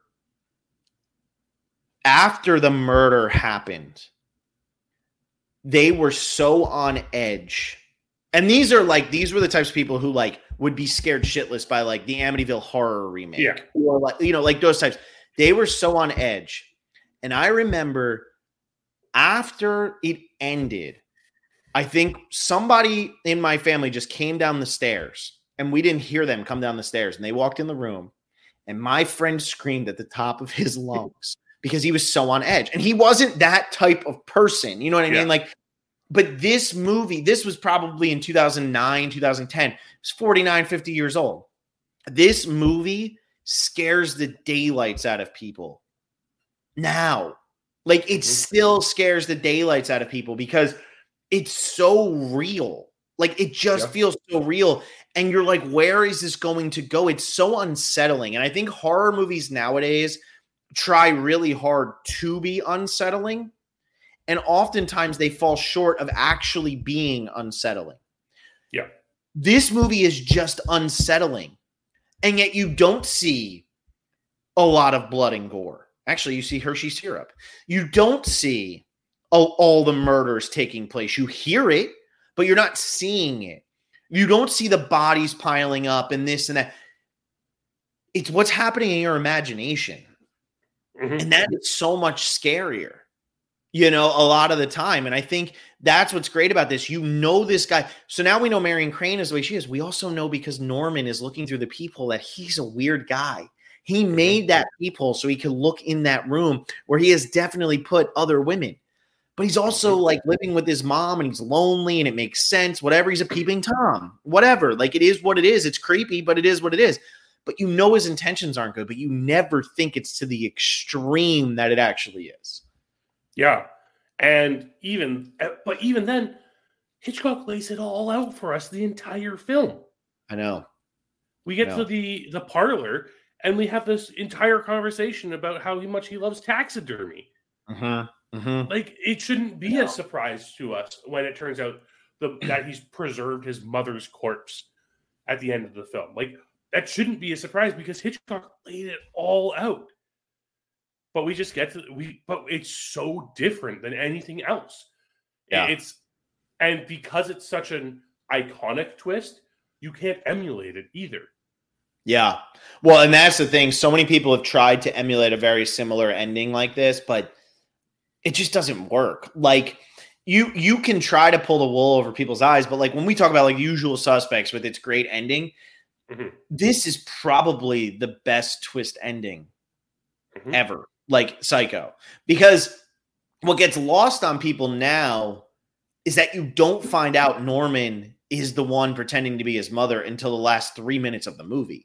after the murder happened, they were so on edge. And these are like, these were the types of people who like would be scared shitless by like the Amityville Horror remake. Yeah. Or like, you know, like those types. They were so on edge. And I remember after it ended, I think somebody in my family just came down the stairs and we didn't hear them come down the stairs. And they walked in the room and my friend screamed at the top of his lungs because he was so on edge. And he wasn't that type of person. You know what I yeah. mean? Like, but this movie, this was probably in two thousand nine, two thousand ten. It's forty-nine, fifty years old. This movie scares the daylights out of people now. Like, it still scares the daylights out of people because it's so real. Like, it just yeah. feels so real. And you're like, where is this going to go? It's so unsettling. And I think horror movies nowadays try really hard to be unsettling. And oftentimes they fall short of actually being unsettling. Yeah. This movie is just unsettling. And yet you don't see a lot of blood and gore. Actually, you see Hershey syrup. You don't see all, all the murders taking place. You hear it, but you're not seeing it. You don't see the bodies piling up and this and that. It's what's happening in your imagination. Mm-hmm. And that is so much scarier, you know, a lot of the time. And I think that's what's great about this. You know this guy. So now we know Marion Crane is the way she is. We also know because Norman is looking through the peephole that he's a weird guy. He made that peephole so he could look in that room where he has definitely put other women. but he's also like living with his mom and he's lonely and it makes sense. Whatever. He's a peeping Tom, whatever. Like it is what it is. It's creepy, but it is what it is. But you know his intentions aren't good, but you never think it's to the extreme that it actually is. Yeah. And even, but even then, Hitchcock lays it all out for us the entire film. I know. We get I know. to the, the parlor and we have this entire conversation about how much he loves taxidermy. Mm-hmm. Mm-hmm. Like, it shouldn't be a surprise to us when it turns out the, that he's preserved his mother's corpse at the end of the film. Like, that shouldn't be a surprise because Hitchcock laid it all out. But we just get to we, but it's so different than anything else. Yeah. It's and because it's such an iconic twist, you can't emulate it either. Yeah. Well, and that's the thing. So many people have tried to emulate a very similar ending like this, but it just doesn't work. Like you, you can try to pull the wool over people's eyes, but like when we talk about like Usual Suspects with its great ending, mm-hmm. this is probably the best twist ending mm-hmm. ever. Like Psycho, because what gets lost on people now is that you don't find out Norman is the one pretending to be his mother until the last three minutes of the movie.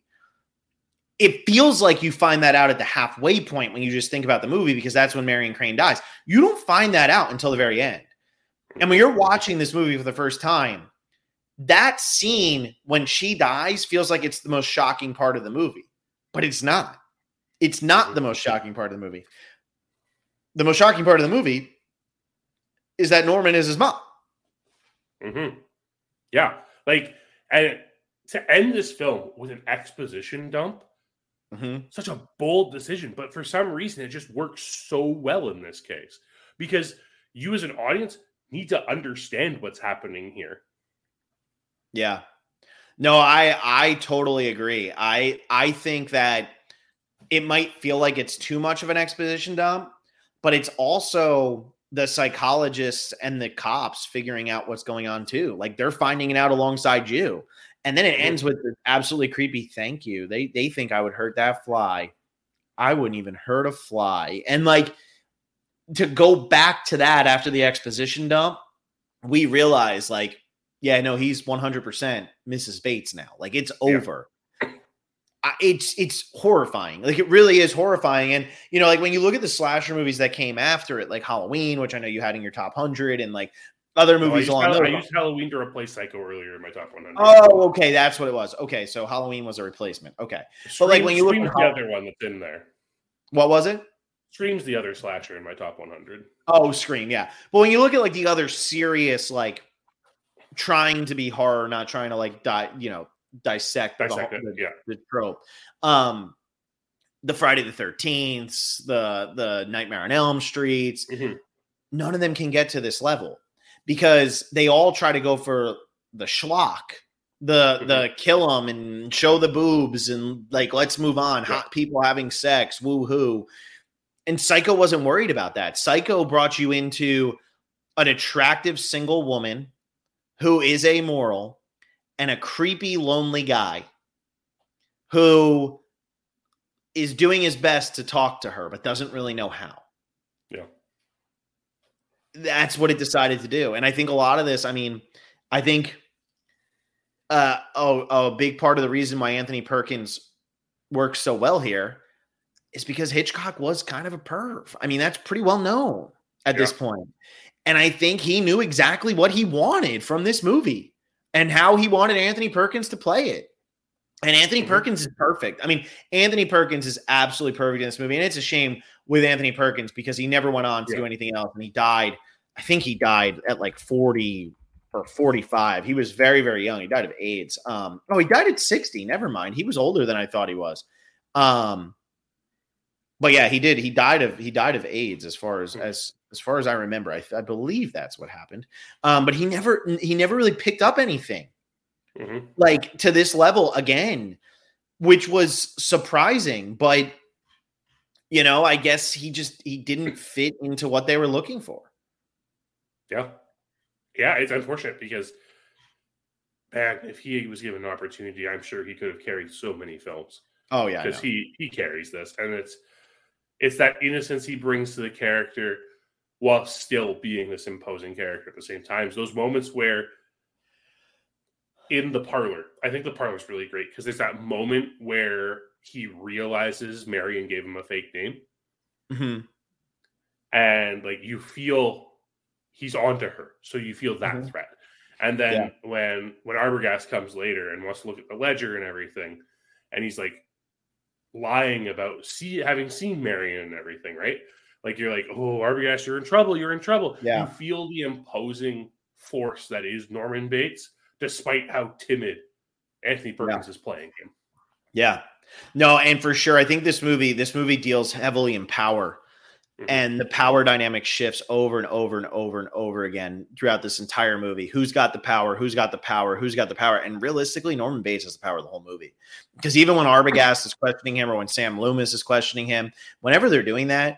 It feels like you find that out at the halfway point when you just think about the movie, because that's when Marion Crane dies. You don't find that out until the very end. And when you're watching this movie for the first time, that scene when she dies feels like it's the most shocking part of the movie, but it's not. It's not the most shocking part of the movie. The most shocking part of the movie is that Norman is his mom. Mm-hmm. Yeah. Like, and to end this film with an exposition dump, mm-hmm. such a bold decision, but for some reason, it just works so well in this case because you as an audience need to understand what's happening here. Yeah. No, I, I totally agree. I, I think that it might feel like it's too much of an exposition dump, but it's also the psychologists and the cops figuring out what's going on too. Like they're finding it out alongside you. And then it ends with the absolutely creepy thank you. They they think I would hurt that fly. I wouldn't even hurt a fly. And like to go back to that after the exposition dump, we realize like, yeah, no, he's one hundred percent Missus Bates now. Like it's over. Yeah. It's it's horrifying. Like it really is horrifying. And you know, like when you look at the slasher movies that came after it, like Halloween, which I know you had in your top one hundred, and like other movies oh, I, used along Hall- I used Halloween to replace Psycho earlier in my top one hundred. Oh, okay, that's what it was. Okay, so Halloween was a replacement. Okay, Scream, but like when you look at the other one that's in there, what was it? Scream's the other slasher in my top one hundred. Oh, Scream, yeah. But when you look at like the other serious, like trying to be horror, not trying to like die, you know. dissect, dissect the, it, the, yeah. the trope. Um, the Friday the thirteenth, the the Nightmare on Elm Streets, mm-hmm. none of them can get to this level because they all try to go for the schlock, the mm-hmm. the kill them and show the boobs and like let's move on, yeah. hot people having sex, woo-hoo. And Psycho wasn't worried about that. Psycho brought you into an attractive single woman who is amoral and a creepy, lonely guy who is doing his best to talk to her, but doesn't really know how. Yeah. That's what it decided to do. And I think a lot of this, I mean, I think uh, oh, a big part of the reason why Anthony Perkins works so well here is because Hitchcock was kind of a perv. I mean, that's pretty well known at yeah. this point. And I think he knew exactly what he wanted from this movie. And how he wanted Anthony Perkins to play it. And Anthony mm-hmm. Perkins is perfect. I mean, Anthony Perkins is absolutely perfect in this movie. And it's a shame with Anthony Perkins because he never went on to yeah. do anything else. And he died, I think he died at like forty or forty-five. He was very, very young. He died of AIDS. Um, oh, he died at sixty. Never mind. He was older than I thought he was. Um, but yeah, he did. He died of he died of AIDS as far as as as far as I remember. I, I believe that's what happened. Um, but he never he never really picked up anything mm-hmm. like to this level again, which was surprising. But you know, I guess he just he didn't fit into what they were looking for. Yeah, yeah, it's unfortunate because man, if he was given an opportunity, I'm sure he could have carried so many films. Oh yeah, because he he carries this, and it's. It's that innocence he brings to the character while still being this imposing character at the same time. So those moments where in the parlor, I think the parlor is really great because there's that moment where he realizes Marion gave him a fake name. Mm-hmm. And like you feel he's onto her. So you feel that mm-hmm. threat. And then yeah. when when Arbogast comes later and wants to look at the ledger and everything, and he's like lying about see having seen Marion and everything, right? Like you're like, oh, Arbogast, you're in trouble, you're in trouble. Yeah. You feel the imposing force that is Norman Bates, despite how timid Anthony Perkins yeah. is playing him. Yeah. No, and for sure, I think this movie, this movie deals heavily in power. Mm-hmm. And the power dynamic shifts over and over and over and over again throughout this entire movie. Who's got the power? Who's got the power? Who's got the power? And realistically, Norman Bates has the power of the whole movie. Because even when Arbogast is questioning him or when Sam Loomis is questioning him, whenever they're doing that,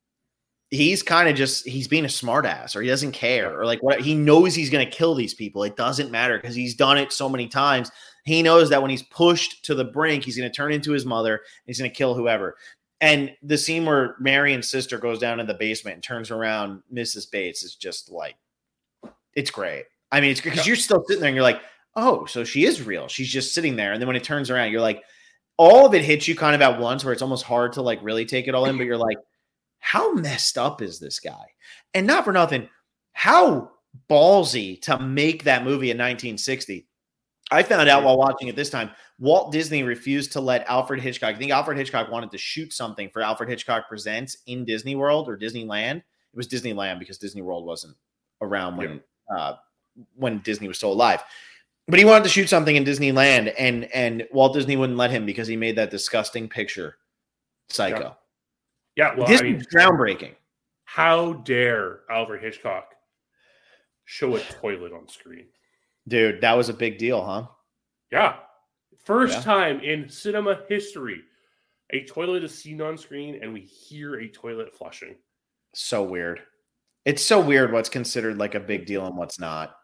he's kind of just, he's being a smartass or he doesn't care. Or like what he knows he's going to kill these people. It doesn't matter because he's done it so many times. He knows that when he's pushed to the brink, he's going to turn into his mother. And he's going to kill whoever. And the scene where Marion's sister goes down in the basement and turns around Missus Bates is just like, it's great. I mean, it's because you're still sitting there and you're like, oh, so she is real. She's just sitting there. And then when it turns around, you're like, all of it hits you kind of at once where it's almost hard to like really take it all in. But you're like, how messed up is this guy? And not for nothing, how ballsy to make that movie in nineteen sixty. I found out while watching it this time, Walt Disney refused to let Alfred Hitchcock. I think Alfred Hitchcock wanted to shoot something for Alfred Hitchcock Presents in Disney World or Disneyland. It was Disneyland because Disney World wasn't around when yeah. uh, when Disney was still alive. But he wanted to shoot something in Disneyland, and and Walt Disney wouldn't let him because he made that disgusting picture, Psycho. Yeah, yeah well, this I mean, is groundbreaking. How dare Alfred Hitchcock show a toilet on screen? Dude, that was a big deal, huh? Yeah. First yeah. time in cinema history, a toilet is seen on screen and we hear a toilet flushing. So weird. It's so weird what's considered like a big deal and what's not.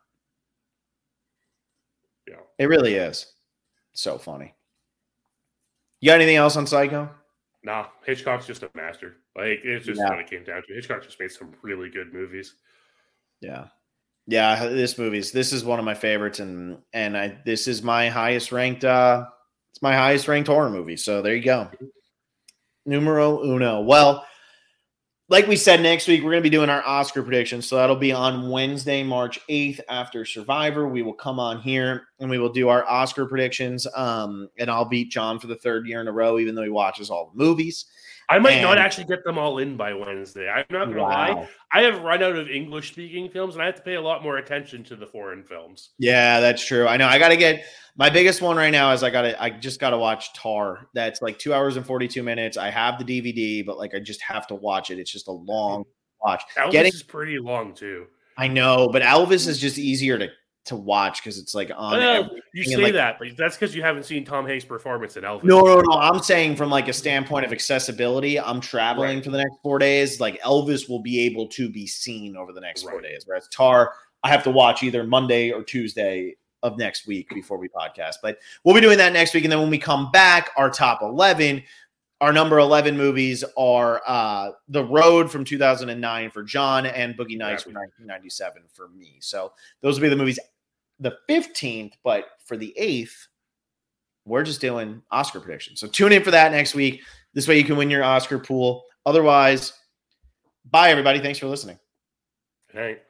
Yeah. It really is. So funny. You got anything else on Psycho? Nah, Hitchcock's just a master. Like, it's just yeah. what it came down to. Hitchcock just made some really good movies. Yeah. Yeah, this movie's this is one of my favorites, and and I this is my highest ranked uh it's my highest ranked horror movie. So there you go. Numero uno. Well, like we said, next week we're gonna be doing our Oscar predictions. So that'll be on Wednesday, March eighth after Survivor. We will come on here and we will do our Oscar predictions. Um, and I'll beat John for the third year in a row, even though he watches all the movies. I might and, not actually get them all in by Wednesday. I'm not going to wow. lie. I have run out of English-speaking films, and I have to pay a lot more attention to the foreign films. Yeah, that's true. I know. I got to get – my biggest one right now is I got to. I just got to watch Tar. That's like two hours and forty-two minutes. I have the D V D, but like I just have to watch it. It's just a long watch. Elvis Getting, is pretty long too. I know, but Elvis is just easier to – to watch because it's like on well, you say like, that, but that's because you haven't seen Tom Hanks' performance in Elvis. No, no, no. I'm saying from like a standpoint of accessibility, I'm traveling right. for the next four days. Like Elvis will be able to be seen over the next right. four days. Whereas Tar, I have to watch either Monday or Tuesday of next week before we podcast. But we'll be doing that next week. And then when we come back, our top eleven, our number eleven movies are uh, The Road from two thousand nine for John and Boogie Nights exactly. from nineteen ninety-seven for me. So those will be the movies. The fifteenth, but for the eighth, we're just doing Oscar predictions. So tune in for that next week. This way you can win your Oscar pool. Otherwise, bye, everybody. Thanks for listening. Good night.